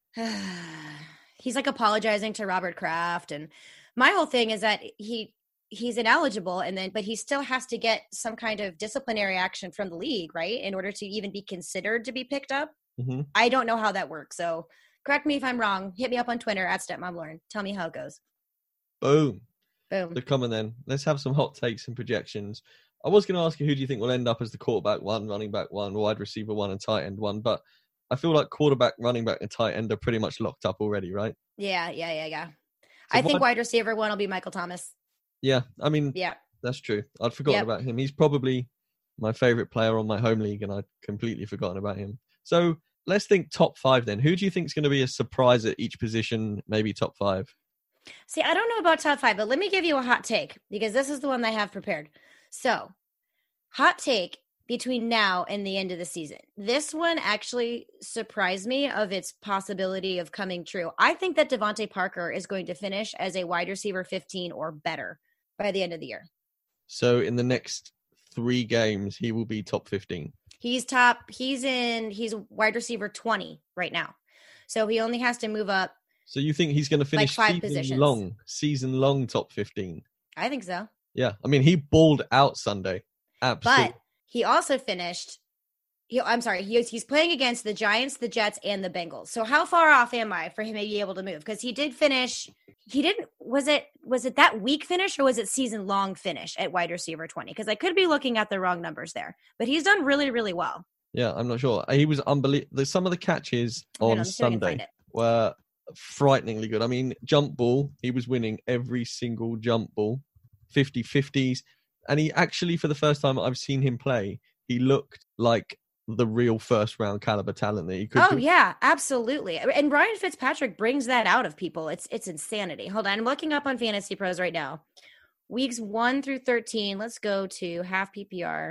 He's like apologizing to Robert Kraft, and my whole thing is that he he's ineligible, and then but he still has to get some kind of disciplinary action from the league, right, in order to even be considered to be picked up. Mm-hmm. I don't know how that works, so correct me if I'm wrong. Hit me up on Twitter at StepMomLauren. Tell me how it goes. Boom. Boom. So come on then. Let's have some hot takes and projections. I was going to ask you, who do you think will end up as the quarterback one, running back one, wide receiver one, and tight end one? But I feel like quarterback, running back, and tight end are pretty much locked up already, right? Yeah, yeah, yeah, yeah. So I wide... think wide receiver one will be Michael Thomas. Yeah, I mean, yeah, that's true. I'd forgotten yep. about him. He's probably my favorite player on my home league, and I'd completely forgotten about him. So let's think top five then. Who do you think is going to be a surprise at each position, maybe top five? See, I don't know about top five, but let me give you a hot take because this is the one I have prepared. So, hot take between now and the end of the season. This one actually surprised me of its possibility of coming true. I think that Devontae Parker is going to finish as a wide receiver fifteen or better by the end of the year. So, in the next three games, he will be top fifteen. He's top, he's in, he's wide receiver twenty right now. So, he only has to move up. So, you think he's going to finish like five season positions. long, season long top fifteen? I think so. Yeah. I mean, he balled out Sunday. Absolutely. But he also finished, he, I'm sorry, he, he's playing against the Giants, the Jets, and the Bengals. So how far off am I for him to be able to move? Because he did finish, he didn't, was it was it that week finish or was it season-long finish at wide receiver twenty? Because I could be looking at the wrong numbers there. But he's done really, really well. Yeah, I'm not sure. He was unbelievable. Some of the catches on know, Sunday were frighteningly good. I mean, jump ball, he was winning every single jump ball, fifty-fifties. And he actually, for the first time I've seen him play, he looked like the real first round caliber talent that he could. Oh, do. yeah, absolutely. And Ryan Fitzpatrick brings that out of people. It's it's insanity. Hold on. I'm looking up on Fantasy Pros right now. Weeks one through thirteen. Let's go to half P P R.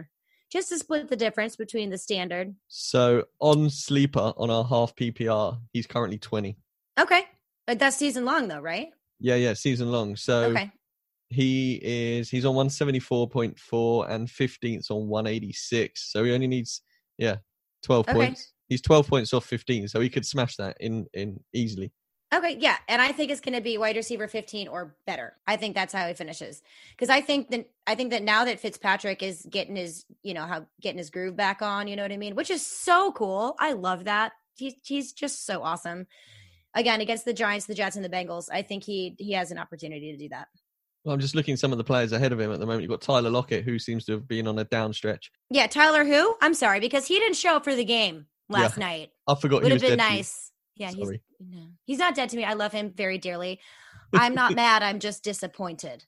just to split the difference between the standard. So on Sleeper, on our half P P R, he's currently twenty. Okay. But that's season long though, right? Yeah, yeah, season long. So okay. he is, he's on one seventy-four point four and fifteenth on one eighty-six. So he only needs, yeah, twelve okay. points. He's twelve points off fifteen, so he could smash that in, in easily. Okay, yeah, and I think it's going to be wide receiver fifteen or better. I think that's how he finishes, because I think that I think that now that Fitzpatrick is getting his, you know, how getting his groove back on, you know what I mean, which is so cool. I love that. He's he's just so awesome. Again, against the Giants, the Jets, and the Bengals, I think he he has an opportunity to do that. Well, I'm just looking at some of the players ahead of him at the moment. You've got Tyler Lockett, who seems to have been on a down stretch. Yeah, Tyler who? I'm sorry, because he didn't show up for the game last yeah. night. I forgot Would he was have been dead nice. Yeah, Sorry. he's no, he's not dead to me. I love him very dearly. I'm not mad. I'm just disappointed.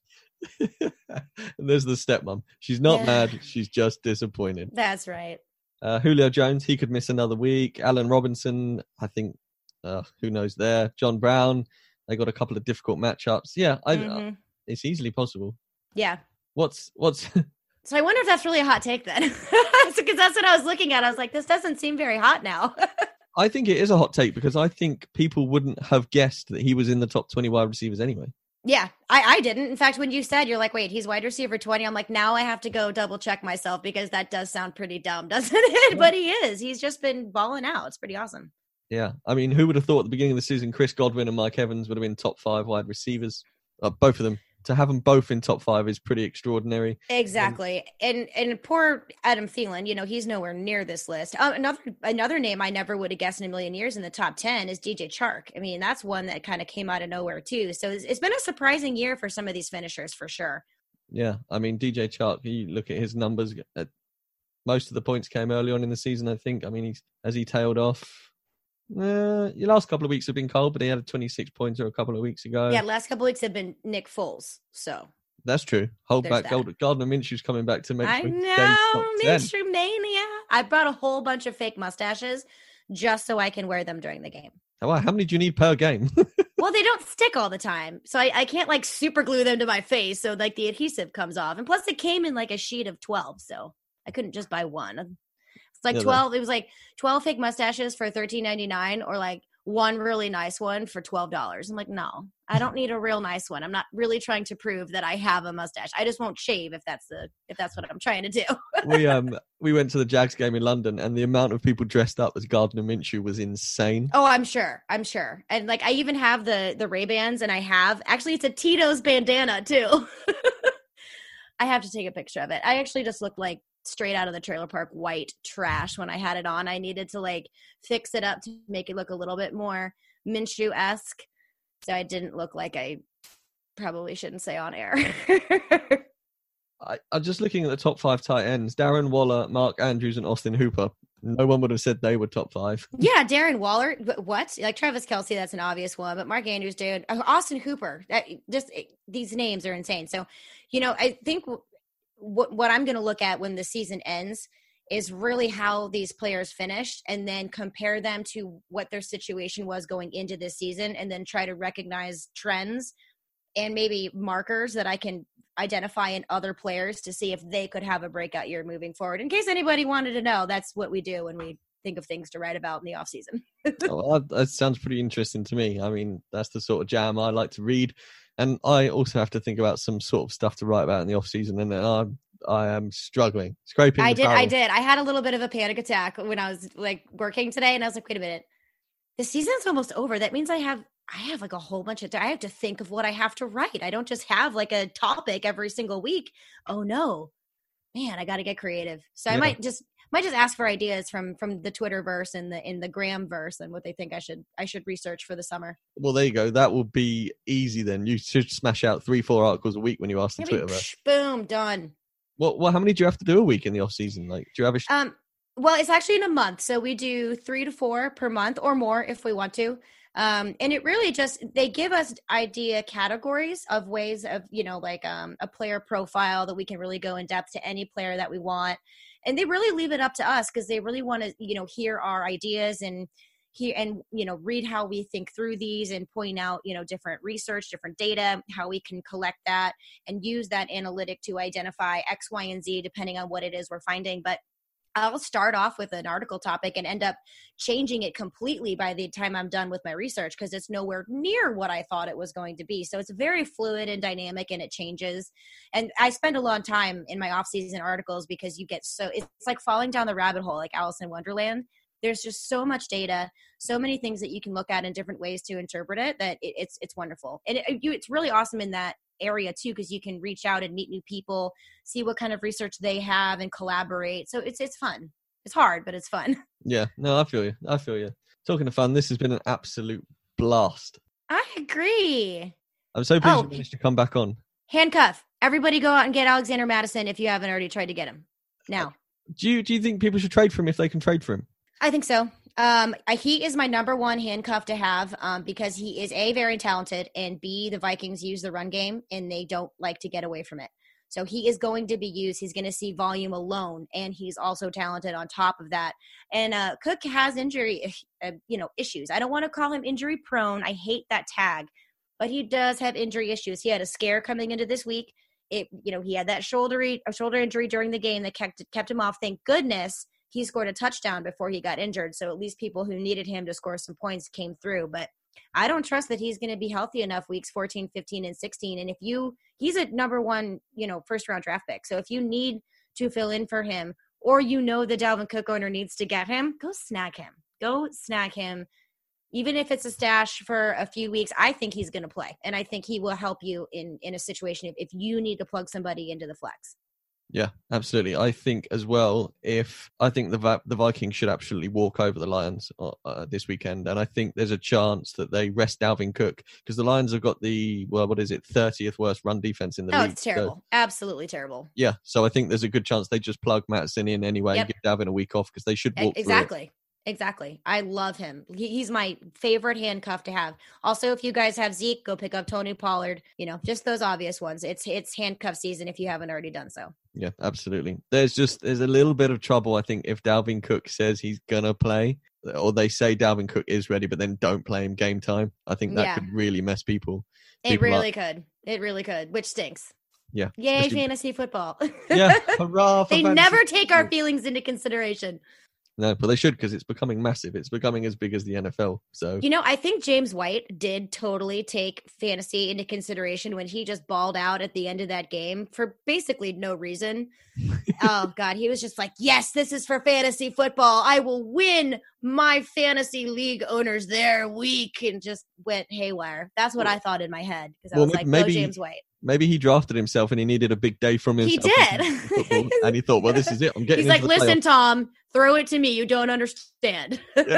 And there's the stepmom. She's not Yeah. mad. She's just disappointed. That's right. Uh, Julio Jones, he could miss another week. Allen Robinson, I think, uh, who knows there. John Brown, they got a couple of difficult matchups. Yeah, I, Mm-hmm. uh, it's easily possible. Yeah. What's what's? So I wonder if that's really a hot take then, because that's what I was looking at. I was like, this doesn't seem very hot now. I think it is a hot take because I think people wouldn't have guessed that he was in the top twenty wide receivers anyway. Yeah, I, I didn't. In fact, when you said, you're like, wait, he's wide receiver twenty. I'm like, now I have to go double check myself because that does sound pretty dumb, doesn't it? Yeah. But he is. He's just been balling out. It's pretty awesome. Yeah. I mean, who would have thought at the beginning of the season, Chris Godwin and Mike Evans would have been top five wide receivers? Uh, both of them. To have them both in top five is pretty extraordinary. Exactly. And and poor Adam Thielen, you know, he's nowhere near this list. Uh, another another name I never would have guessed in a million years in the top ten is D J Chark. I mean, that's one that kind of came out of nowhere too. So it's, it's been a surprising year for some of these finishers for sure. Yeah. I mean, D J Chark, you look at his numbers, uh, most of the points came early on in the season, I think. I mean, he's as he tailed off. Uh, your last couple of weeks have been cold, but he had a twenty-six pointer a couple of weeks ago. Yeah, last couple of weeks have been Nick Foles. So that's true. Hold There's back. That. Gardner Minshew's coming back to make I sure know, Minshew mania. I brought a whole bunch of fake mustaches just so I can wear them during the game. Oh, wow. How many do you need per game? Well, they don't stick all the time, so I, I can't like super glue them to my face so like the adhesive comes off. And plus, it came in like a sheet of twelve, so I couldn't just buy one. It's like yeah, twelve. It was like twelve fake mustaches for thirteen ninety-nine, or like one really nice one for twelve dollars. I'm like, no, I don't need a real nice one. I'm not really trying to prove that I have a mustache. I just won't shave if that's the if that's what I'm trying to do. we um we went to the Jags game in London, and the amount of people dressed up as Gardner Minshew was insane. Oh, I'm sure. I'm sure. And like, I even have the the Ray-Bans, and I have actually it's a Tito's bandana too. I have to take a picture of it. I actually just look like straight out of the trailer park white trash when I had it on. I needed to like fix it up to make it look a little bit more Minshew-esque, so I didn't look like I probably shouldn't say on air. I, I'm just looking at the top five tight ends: Darren Waller, Mark Andrews, and Austin Hooper. No one would have said they were top five. Yeah, Darren Waller. What? Like Travis Kelce, that's an obvious one. But Mark Andrews, dude, Austin Hooper. That, just these names are insane. So, you know, I think w- what what I'm going to look at when the season ends is really how these players finished, and then compare them to what their situation was going into this season, and then try to recognize trends and maybe markers that I can identify in other players to see if they could have a breakout year moving forward. In case anybody wanted to know, that's what we do when we think of things to write about in the off season. Oh, well, that sounds pretty interesting to me. I mean, that's the sort of jam I like to read. And I also have to think about some sort of stuff to write about in the off season. And I'm, I am struggling, scraping. I the did. barrel. I did. I had a little bit of a panic attack when I was like working today, and I was like, wait a minute, the season's almost over. That means I have, I have like a whole bunch of, I have to think of what I have to write. I don't just have like a topic every single week. Oh no, man, I got to get creative. So yeah. I might just, might just ask for ideas from, from the Twitterverse and the, in the Graham verse and what they think I should, I should research for the summer. Well, there you go. That will be easy then. You should smash out three, four articles a week when you ask the Maybe, Twitterverse. Boom, done. Well, well, how many do you have to do a week in the off season? Like, do you have a? Sh- um, well, it's actually in a month. So we do three to four per month or more if we want to. Um, and it really just, they give us idea categories of ways of, you know, like um, a player profile that we can really go in depth to any player that we want. And they really leave it up to us because they really want to, you know, hear our ideas and, here and, you know, read how we think through these and point out, you know, different research, different data, how we can collect that and use that analytic to identify X, Y, and Z, depending on what it is we're finding. But I'll start off with an article topic and end up changing it completely by the time I'm done with my research because it's nowhere near what I thought it was going to be. So it's very fluid and dynamic and it changes. And I spend a long time in my off-season articles because you get so – it's like falling down the rabbit hole like Alice in Wonderland. There's just so much data, so many things that you can look at in different ways to interpret it that it, it's it's wonderful. And it, you, it's really awesome in that area too because you can reach out and meet new people, see what kind of research they have and collaborate. So it's it's fun. It's hard, but it's fun. Yeah, no, I feel you. I feel you. Talking of fun, this has been an absolute blast. I agree. I'm so pleased Oh. you managed to come back on. Handcuff. Everybody go out and get Alexander Mattison if you haven't already tried to get him. Now. Do you do you think people should trade for him if they can trade for him? I think so. Um, he is my number one handcuff to have um, because he is A, very talented, and B, the Vikings use the run game, and they don't like to get away from it. So he is going to be used. He's going to see volume alone, and he's also talented on top of that. And uh, Cook has injury uh, you know, issues. I don't want to call him injury prone. I hate that tag. But he does have injury issues. He had a scare coming into this week. It, you know, he had that shoulder, a shoulder injury during the game that kept, kept him off. Thank goodness he scored a touchdown before he got injured. So at least people who needed him to score some points came through. But I don't trust that he's going to be healthy enough weeks fourteen, fifteen, and sixteen. And if you, he's a number one, you know, first round draft pick. So if you need to fill in for him or you know the Dalvin Cook owner needs to get him, go snag him. Go snag him. Even if it's a stash for a few weeks, I think he's going to play. And I think he will help you in, in a situation if, if you need to plug somebody into the flex. Yeah, absolutely. I think as well, if I think the the Vikings should absolutely walk over the Lions uh, this weekend. And I think there's a chance that they rest Dalvin Cook because the Lions have got the, well, what is it, thirtieth worst run defense in the oh, league. It's terrible. So, absolutely terrible. Yeah. So I think there's a good chance they just plug Mattison in anyway yep. and give Dalvin a week off because they should walk Exactly. through it. Exactly. I love him. He, he's my favorite handcuff to have. Also, if you guys have Zeke, go pick up Tony Pollard. You know, just those obvious ones. It's it's handcuff season if you haven't already done so. Yeah, absolutely. There's just there's a little bit of trouble, I think, if Dalvin Cook says he's gonna play, or they say Dalvin Cook is ready, but then don't play him game time. I think that yeah. could really mess people. It people really up. could. It really could, which stinks. Yeah. Yay, especially... fantasy football. Yeah, hurrah for They fantasy never take football. our feelings into consideration. No, but they should because it's becoming massive. It's becoming as big as the N F L. So you know, I think James White did totally take fantasy into consideration when he just balled out at the end of that game for basically no reason. Oh God, he was just like, "Yes, this is for fantasy football. I will win my fantasy league owners their week," and just went haywire. That's what I thought in my head because I well, was like, maybe, "Go James White." Maybe he drafted himself and he needed a big day from himself. He did. And he thought, well, this is it. I'm getting He's like, listen, playoffs. Tom, throw it to me. You don't understand. Yeah.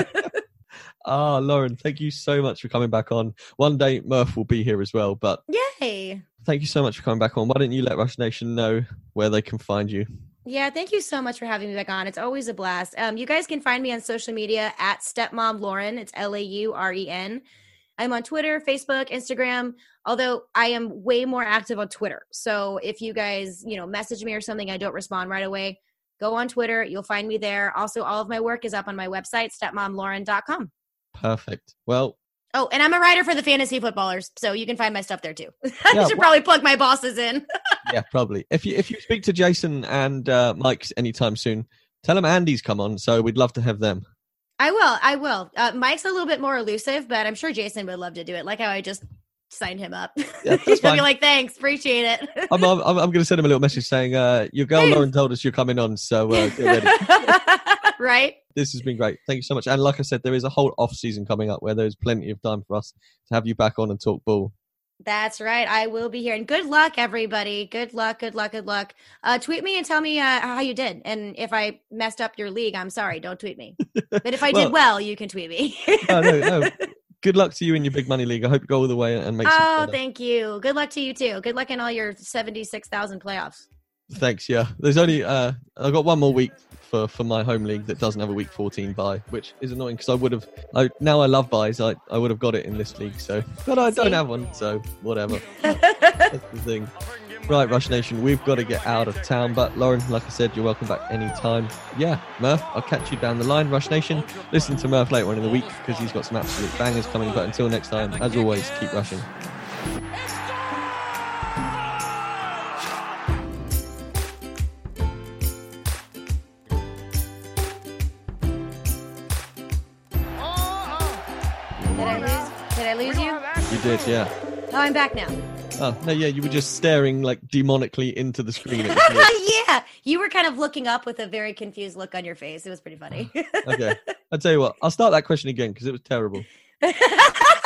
Ah, Lauren, thank you so much for coming back on. One day Murph will be here as well, but yay. Thank you so much for coming back on. Why don't you let Rush Nation know where they can find you? Yeah, thank you so much for having me back on. It's always a blast. Um, you guys can find me on social media at Stepmom Lauren. It's L A U R E N. I'm on Twitter, Facebook, Instagram, although I am way more active on Twitter. So if you guys, you know, message me or something, I don't respond right away. Go on Twitter. You'll find me there. Also, all of my work is up on my website, stepmom lauren dot com. Perfect. Well, oh, and I'm a writer for the Fantasy Footballers, so you can find my stuff there too. I Yeah, should well, probably plug my bosses in. yeah, probably. If you if you speak to Jason and uh, Mike anytime soon, tell them Andy's come on. So we'd love to have them. I will. I will. Uh, Mike's a little bit more elusive, but I'm sure Jason would love to do it. Like how I just signed him up. Yeah, He's going to fine. be like, thanks, appreciate it. I'm I'm, I'm going to send him a little message saying, uh, your girl Lauren told us you're coming on, so uh, get ready. Right? This has been great. Thank you so much. And like I said, there is a whole off season coming up where there's plenty of time for us to have you back on and talk ball. That's right. I will be here. And good luck, everybody. Good luck, good luck, good luck. Uh, tweet me and tell me uh, how you did. And if I messed up your league, I'm sorry. Don't tweet me. But if I well, did well, you can tweet me. no, no, no. Good luck to you in your big money league. I hope you go all the way and make some Oh, better. thank you. Good luck to you, too. Good luck in all your seventy-six thousand playoffs. Thanks. Yeah. There's only, uh, I've got one more week for, for my home league that doesn't have a week fourteen bye, which is annoying because I would have, I, now I love buys. I, I would have got it in this league. So, but I don't See? have one. So whatever. That's the thing. Right, Rush Nation, we've got to get out of town. But Lauren, like I said, you're welcome back anytime. Yeah, Murph, I'll catch you down the line. Rush Nation, listen to Murph later on in the week because he's got some absolute bangers coming. But until next time, as always, keep rushing. Did I lose? Did I lose you? You did, yeah. Oh, I'm back now. Oh, no, yeah, you were just staring like demonically into the screen. Yeah, you were kind of looking up with a very confused look on your face. It was pretty funny. Okay, I'll tell you what, I'll start that question again because it was terrible.